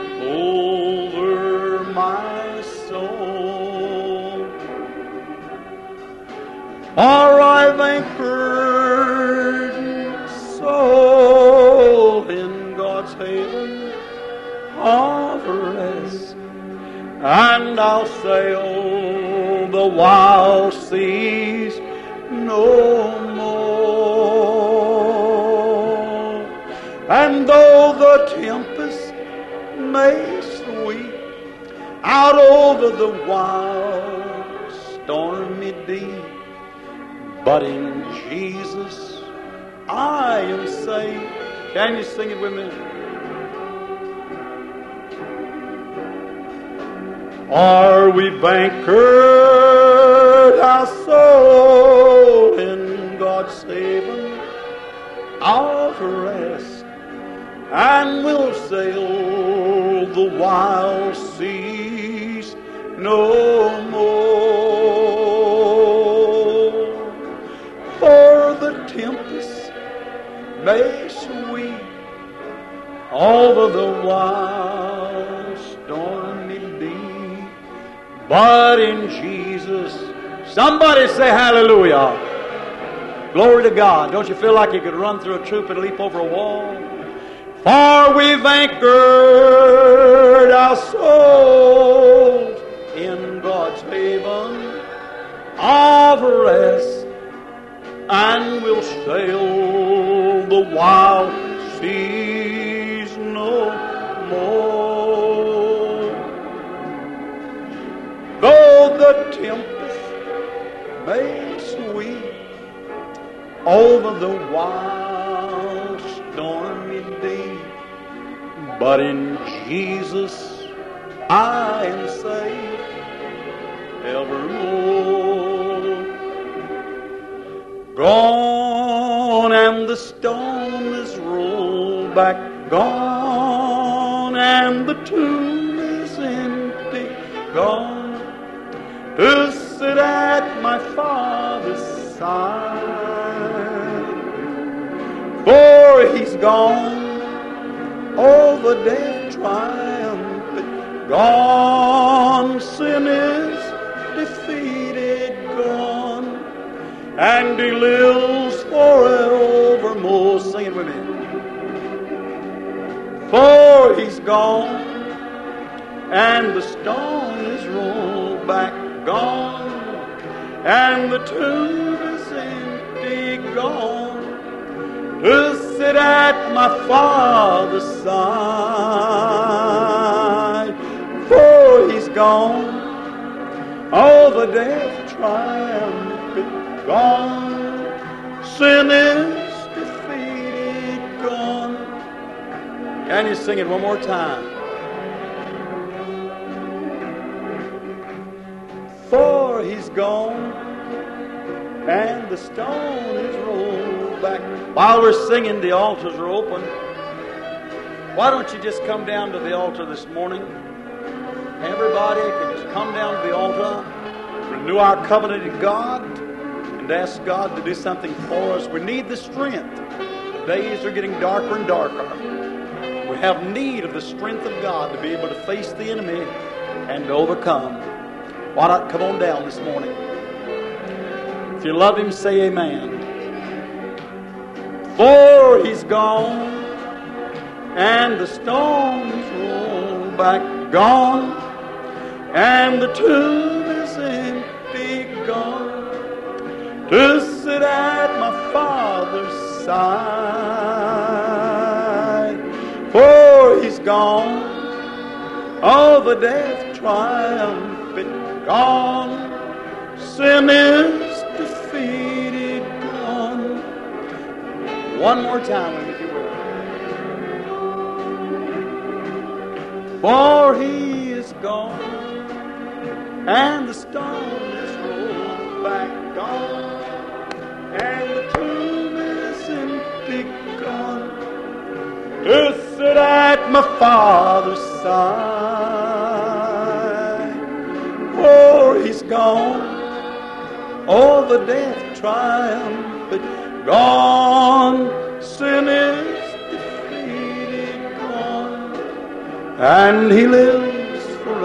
over my soul. For I've anchored soul in God's haven of rest, and I'll sail the wild seas no more. And though the tempest may sweep out over the wild stormy deep, but in Jesus I am safe. Can you sing it with me? Are we anchored our soul in God's haven of rest, and we'll sail the wild seas no more. For the tempest may sweep over the wild stormy deep, but in Jesus, somebody say hallelujah. Glory to God. Don't you feel like you could run through a troop and leap over a wall? For we've anchored our souls in God's haven of rest, and we'll sail the wild seas no more. Though the tempest may sweep over the wild stormy deep, but in Jesus I am safe evermore. Gone and the stone is rolled back, gone and the tomb is empty, gone to sit at my Father's side. For He's gone over death triumphant, gone, sin is defeated, gone, and He lives forevermore. Sing it with me. For He's gone, and the stone is rolled back, gone, and the tomb is empty, gone, to sit at my Father's side. gone. Over death triumphant, gone. Sin is defeated, gone. Can you sing it one more time? For He's gone, and the stone is rolled back. While we're singing, the altars are open. Why don't you just come down to the altar this morning? Everybody can just come down to the altar, renew our covenant in God, and ask God to do something for us. We need the strength. The days are getting darker and darker. We have need of the strength of God to be able to face the enemy and to overcome. Why not come on down this morning? If you love Him, say amen. For He's gone, and the stones roll back, gone, and the tomb is empty, gone, to sit at my Father's side. For He's gone, all the death triumphant, gone, sin is defeated, gone. One more time, if you will. For He is gone, and the stone is rolled back, gone, and the tomb is empty, gone, to sit at my Father's side. For He's gone, all the death triumphant, gone, sin is defeated, gone, and He lives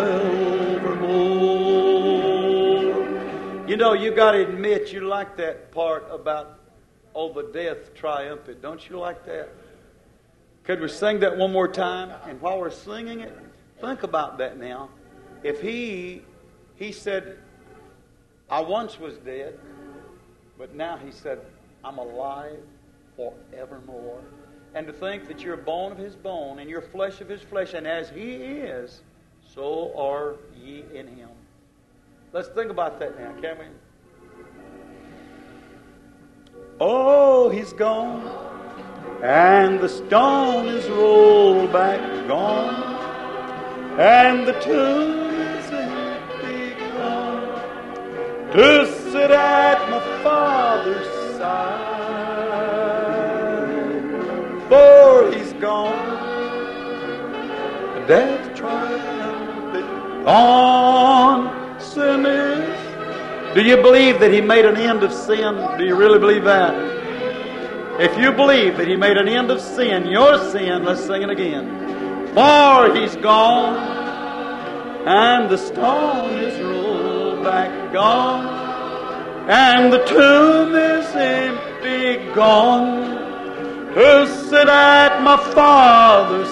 forevermore. You know, you got to admit you like that part about over death triumphant. Don't you like that? Could we sing that one more time? And while we're singing it, think about that now. If He, He said, I once was dead, but now He said, I'm alive forevermore. And to think that you're bone of His bone and you're flesh of His flesh, and as He is, so are ye in Him. Let's think about that now, can we? Oh, He's gone, and the stone is rolled back, gone, and the tomb is empty, gone, to sit at my Father's side. For He's gone, death triumphant, gone, sin is. Do you believe that He made an end of sin? Do you really believe that? If you believe that He made an end of sin, your sin, let's sing it again. For He's gone, and the stone is rolled back, gone, and the tomb is empty, gone, to sit at my Father's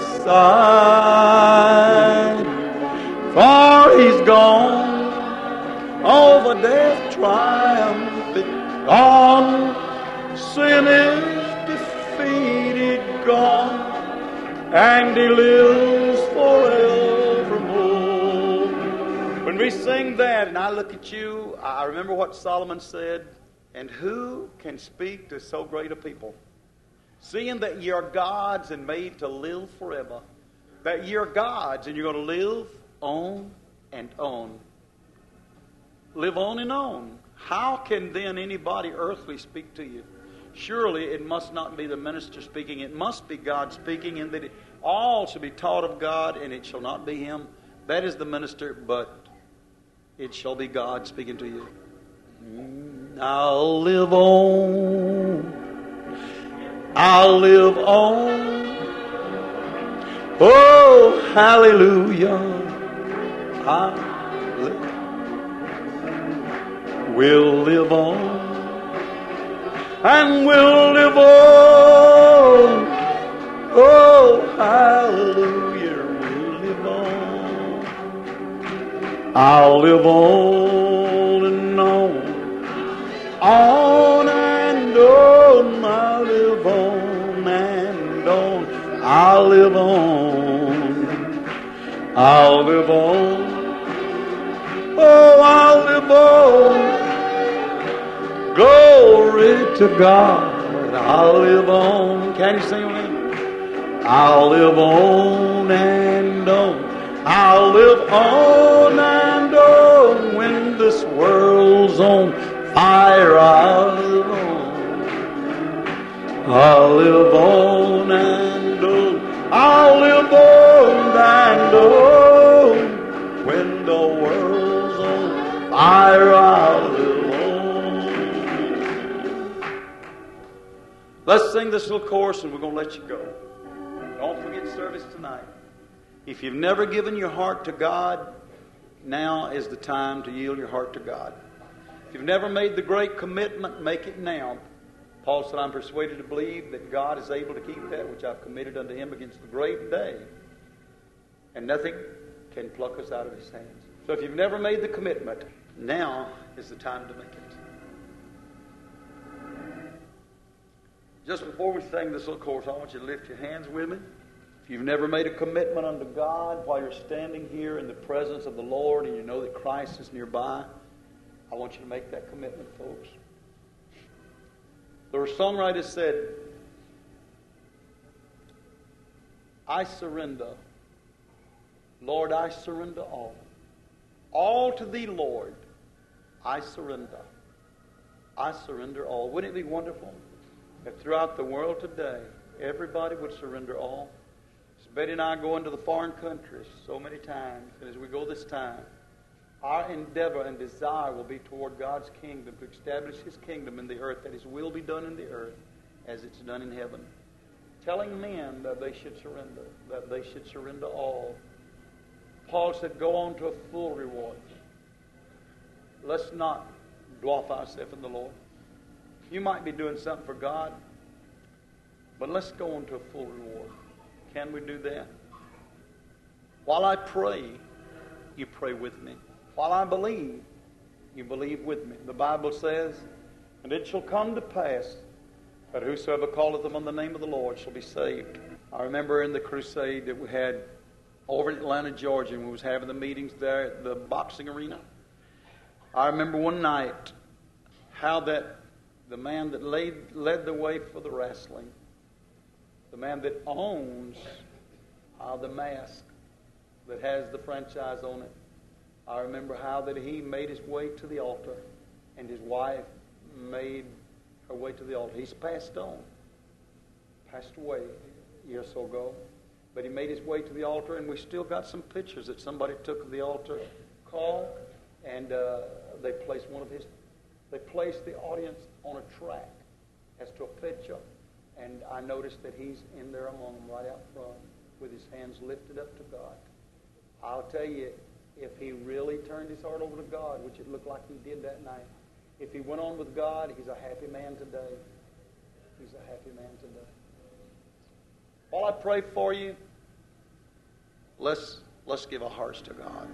side. For He's gone, over death triumphant, gone, sin is defeated, gone, and He lives forevermore. When we sing that and I look at you, I remember what Solomon said, and who can speak to so great a people? Seeing that you're gods and made to live forever, that you're gods and you're going to live on and on. Live on and on. How can then anybody earthly speak to you? Surely it must not be the minister speaking. It must be God speaking, and that it, all shall be taught of God, and it shall not be him. That is the minister, but it shall be God speaking to you. I'll live on. I'll live on. Oh, hallelujah. I live. We'll live on. And we'll live on. Oh, hallelujah. We'll live on. I'll live on and on. On and on. I'll live on and on. I'll live on. I'll live on. Oh, I'll live on. Glory to God. I'll live on. Can you sing with me? I'll live on and on. I'll live on and on. When this world's on fire, I'll live on. I'll live on and on. I'll live on and on. When the world's on fire, I'll live on. Let's sing this little chorus and we're going to let you go. Don't forget service tonight. If you've never given your heart to God, now is the time to yield your heart to God. If you've never made the great commitment, make it now. Paul said, I'm persuaded to believe that God is able to keep that which I've committed unto Him against the great day. And nothing can pluck us out of His hands. So if you've never made the commitment, now is the time to make it. Just before we sing this little chorus, I want you to lift your hands with me. If you've never made a commitment unto God while you're standing here in the presence of the Lord and you know that Christ is nearby, I want you to make that commitment, folks. The songwriter said, I surrender. Lord, I surrender all. All to Thee, Lord, I surrender. I surrender all. Wouldn't it be wonderful if throughout the world today, everybody would surrender all? As Betty and I go into the foreign countries so many times, and as we go this time, our endeavor and desire will be toward God's kingdom, to establish His kingdom in the earth, that His will be done in the earth as it's done in heaven. Telling men that they should surrender, that they should surrender all. Paul said, go on to a full reward. Let's not dwarf ourselves in the Lord. You might be doing something for God, but let's go on to a full reward. Can we do that? While I pray, you pray with me. While I believe, you believe with me. The Bible says, and it shall come to pass that whosoever calleth upon the name of the Lord shall be saved. I remember in the crusade that we had over in Atlanta, Georgia, and we was having the meetings there at the boxing arena. I remember one night how that the man that laid, led the way for the wrestling, the man that owns uh, the mask that has the franchise on it, I remember how that he made his way to the altar, and his wife made her way to the altar. He's passed on, passed away a year or so ago, but he made his way to the altar, and we still got some pictures that somebody took of the altar call, and uh, they placed one of his, they placed the audience on a track as to a picture, and I noticed that he's in there among them right out front with his hands lifted up to God. I'll tell you, if he really turned his heart over to God, which it looked like he did that night, if he went on with God, he's a happy man today. He's a happy man today. While I pray for you, let's let's give our hearts to God.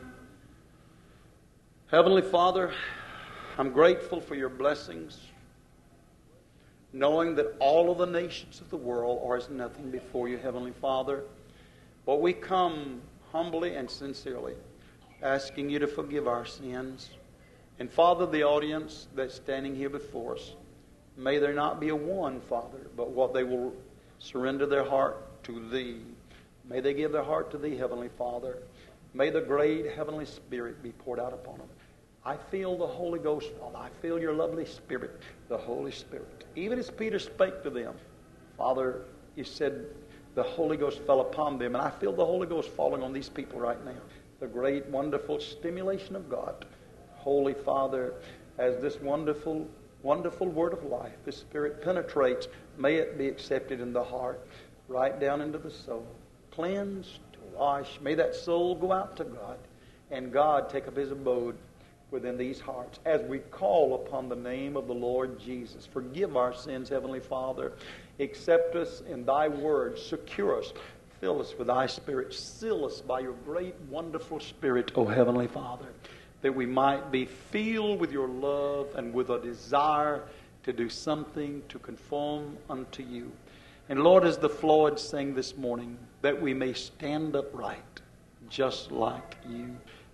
Heavenly Father, I'm grateful for your blessings, knowing that all of the nations of the world are as nothing before you, Heavenly Father. But we come humbly and sincerely, asking you to forgive our sins. And Father, the audience that's standing here before us, may there not be a one, Father, but what they will surrender their heart to Thee. May they give their heart to Thee, Heavenly Father. May the great Heavenly Spirit be poured out upon them. I feel the Holy Ghost, Father. I feel your lovely Spirit, the Holy Spirit. Even as Peter spake to them, Father, you said the Holy Ghost fell upon them, and I feel the Holy Ghost falling on these people right now. The great, wonderful stimulation of God. Holy Father, as this wonderful, wonderful word of life, the Spirit penetrates, may it be accepted in the heart, right down into the soul. Cleansed, washed, may that soul go out to God, and God take up His abode within these hearts as we call upon the name of the Lord Jesus. Forgive our sins, Heavenly Father. Accept us in Thy word. Secure us. Fill us with Thy Spirit. Seal us by your great, wonderful Spirit, O Heavenly Father, that we might be filled with your love and with a desire to do something to conform unto you. And Lord, as the Floyds sang this morning, that we may stand upright just like you.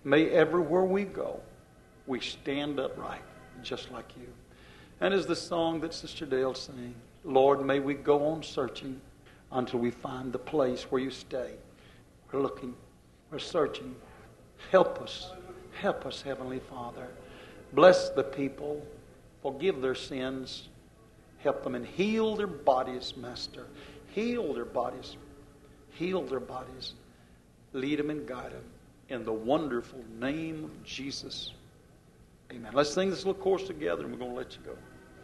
May everywhere we go, we stand upright, just like you. And as the song that Sister Dale sang, Lord, may we go on searching until we find the place where you stay. We're looking, we're searching. Help us, help us, Heavenly Father. Bless the people, forgive their sins, help them and heal their bodies, Master. Heal their bodies, heal their bodies. Lead them and guide them in the wonderful name of Jesus. Amen. Let's sing this little chorus together and we're going to let you go.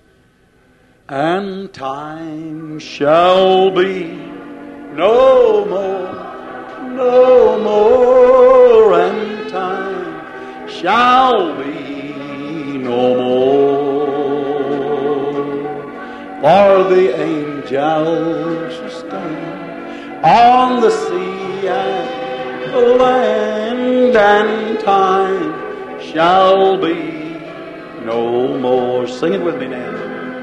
And time shall be no more, no more, and time shall be no more. For the angels shall stand on the sea and the land, and time shall be no more. Sing it with me now.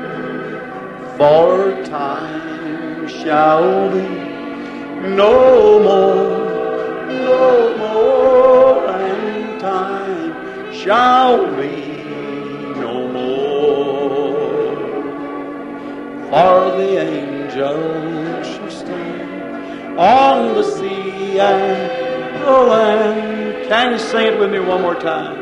For time shall be no more, no more, and time shall be no more. For the angels shall stand on the sea and the land. Can you sing it with me one more time?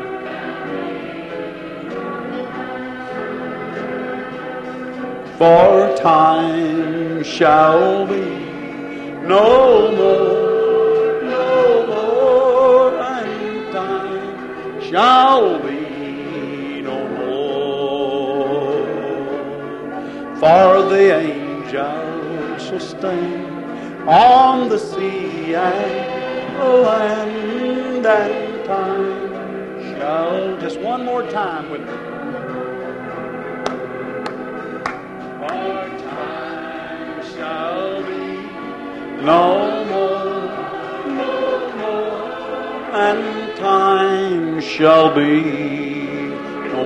For time shall be no more, no more, and time shall be no more. For the angels shall stand on the sea and the land, and time shall... Just one more time with me. No more, no more, and time shall be no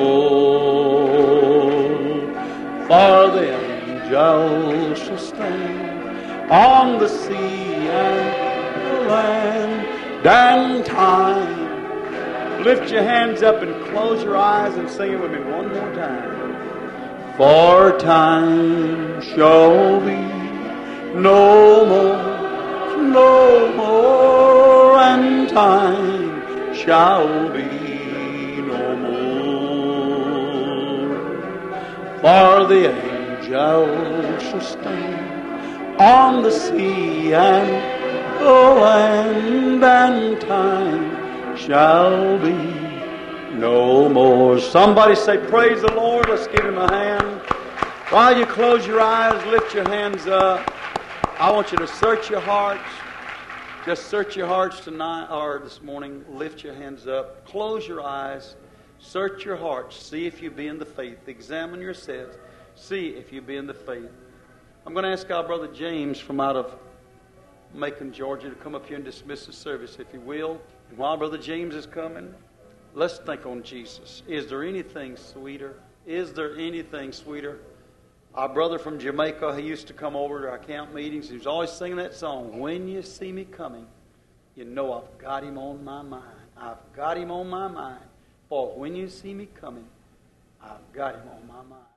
more. For the angels shall stand on the sea and the land, and time. Lift your hands up and close your eyes and sing it with me one more time. For time shall be no more, no more, and time shall be no more. For the angels shall stand on the sea and the land, and time shall be no more. Somebody say, praise the Lord. Let's give him a hand. While you close your eyes, lift your hands up. I want you to search your hearts. Just search your hearts tonight or this morning. Lift your hands up. Close your eyes. Search your hearts. See if you be in the faith. Examine yourselves. See if you be in the faith. I'm going to ask our brother James from out of Macon, Georgia, to come up here and dismiss the service, if he will. And while Brother James is coming, let's think on Jesus. Is there anything sweeter? Is there anything sweeter? Our brother from Jamaica, he used to come over to our camp meetings. He was always singing that song, when you see me coming, you know I've got him on my mind. I've got him on my mind. For when you see me coming, I've got him on my mind.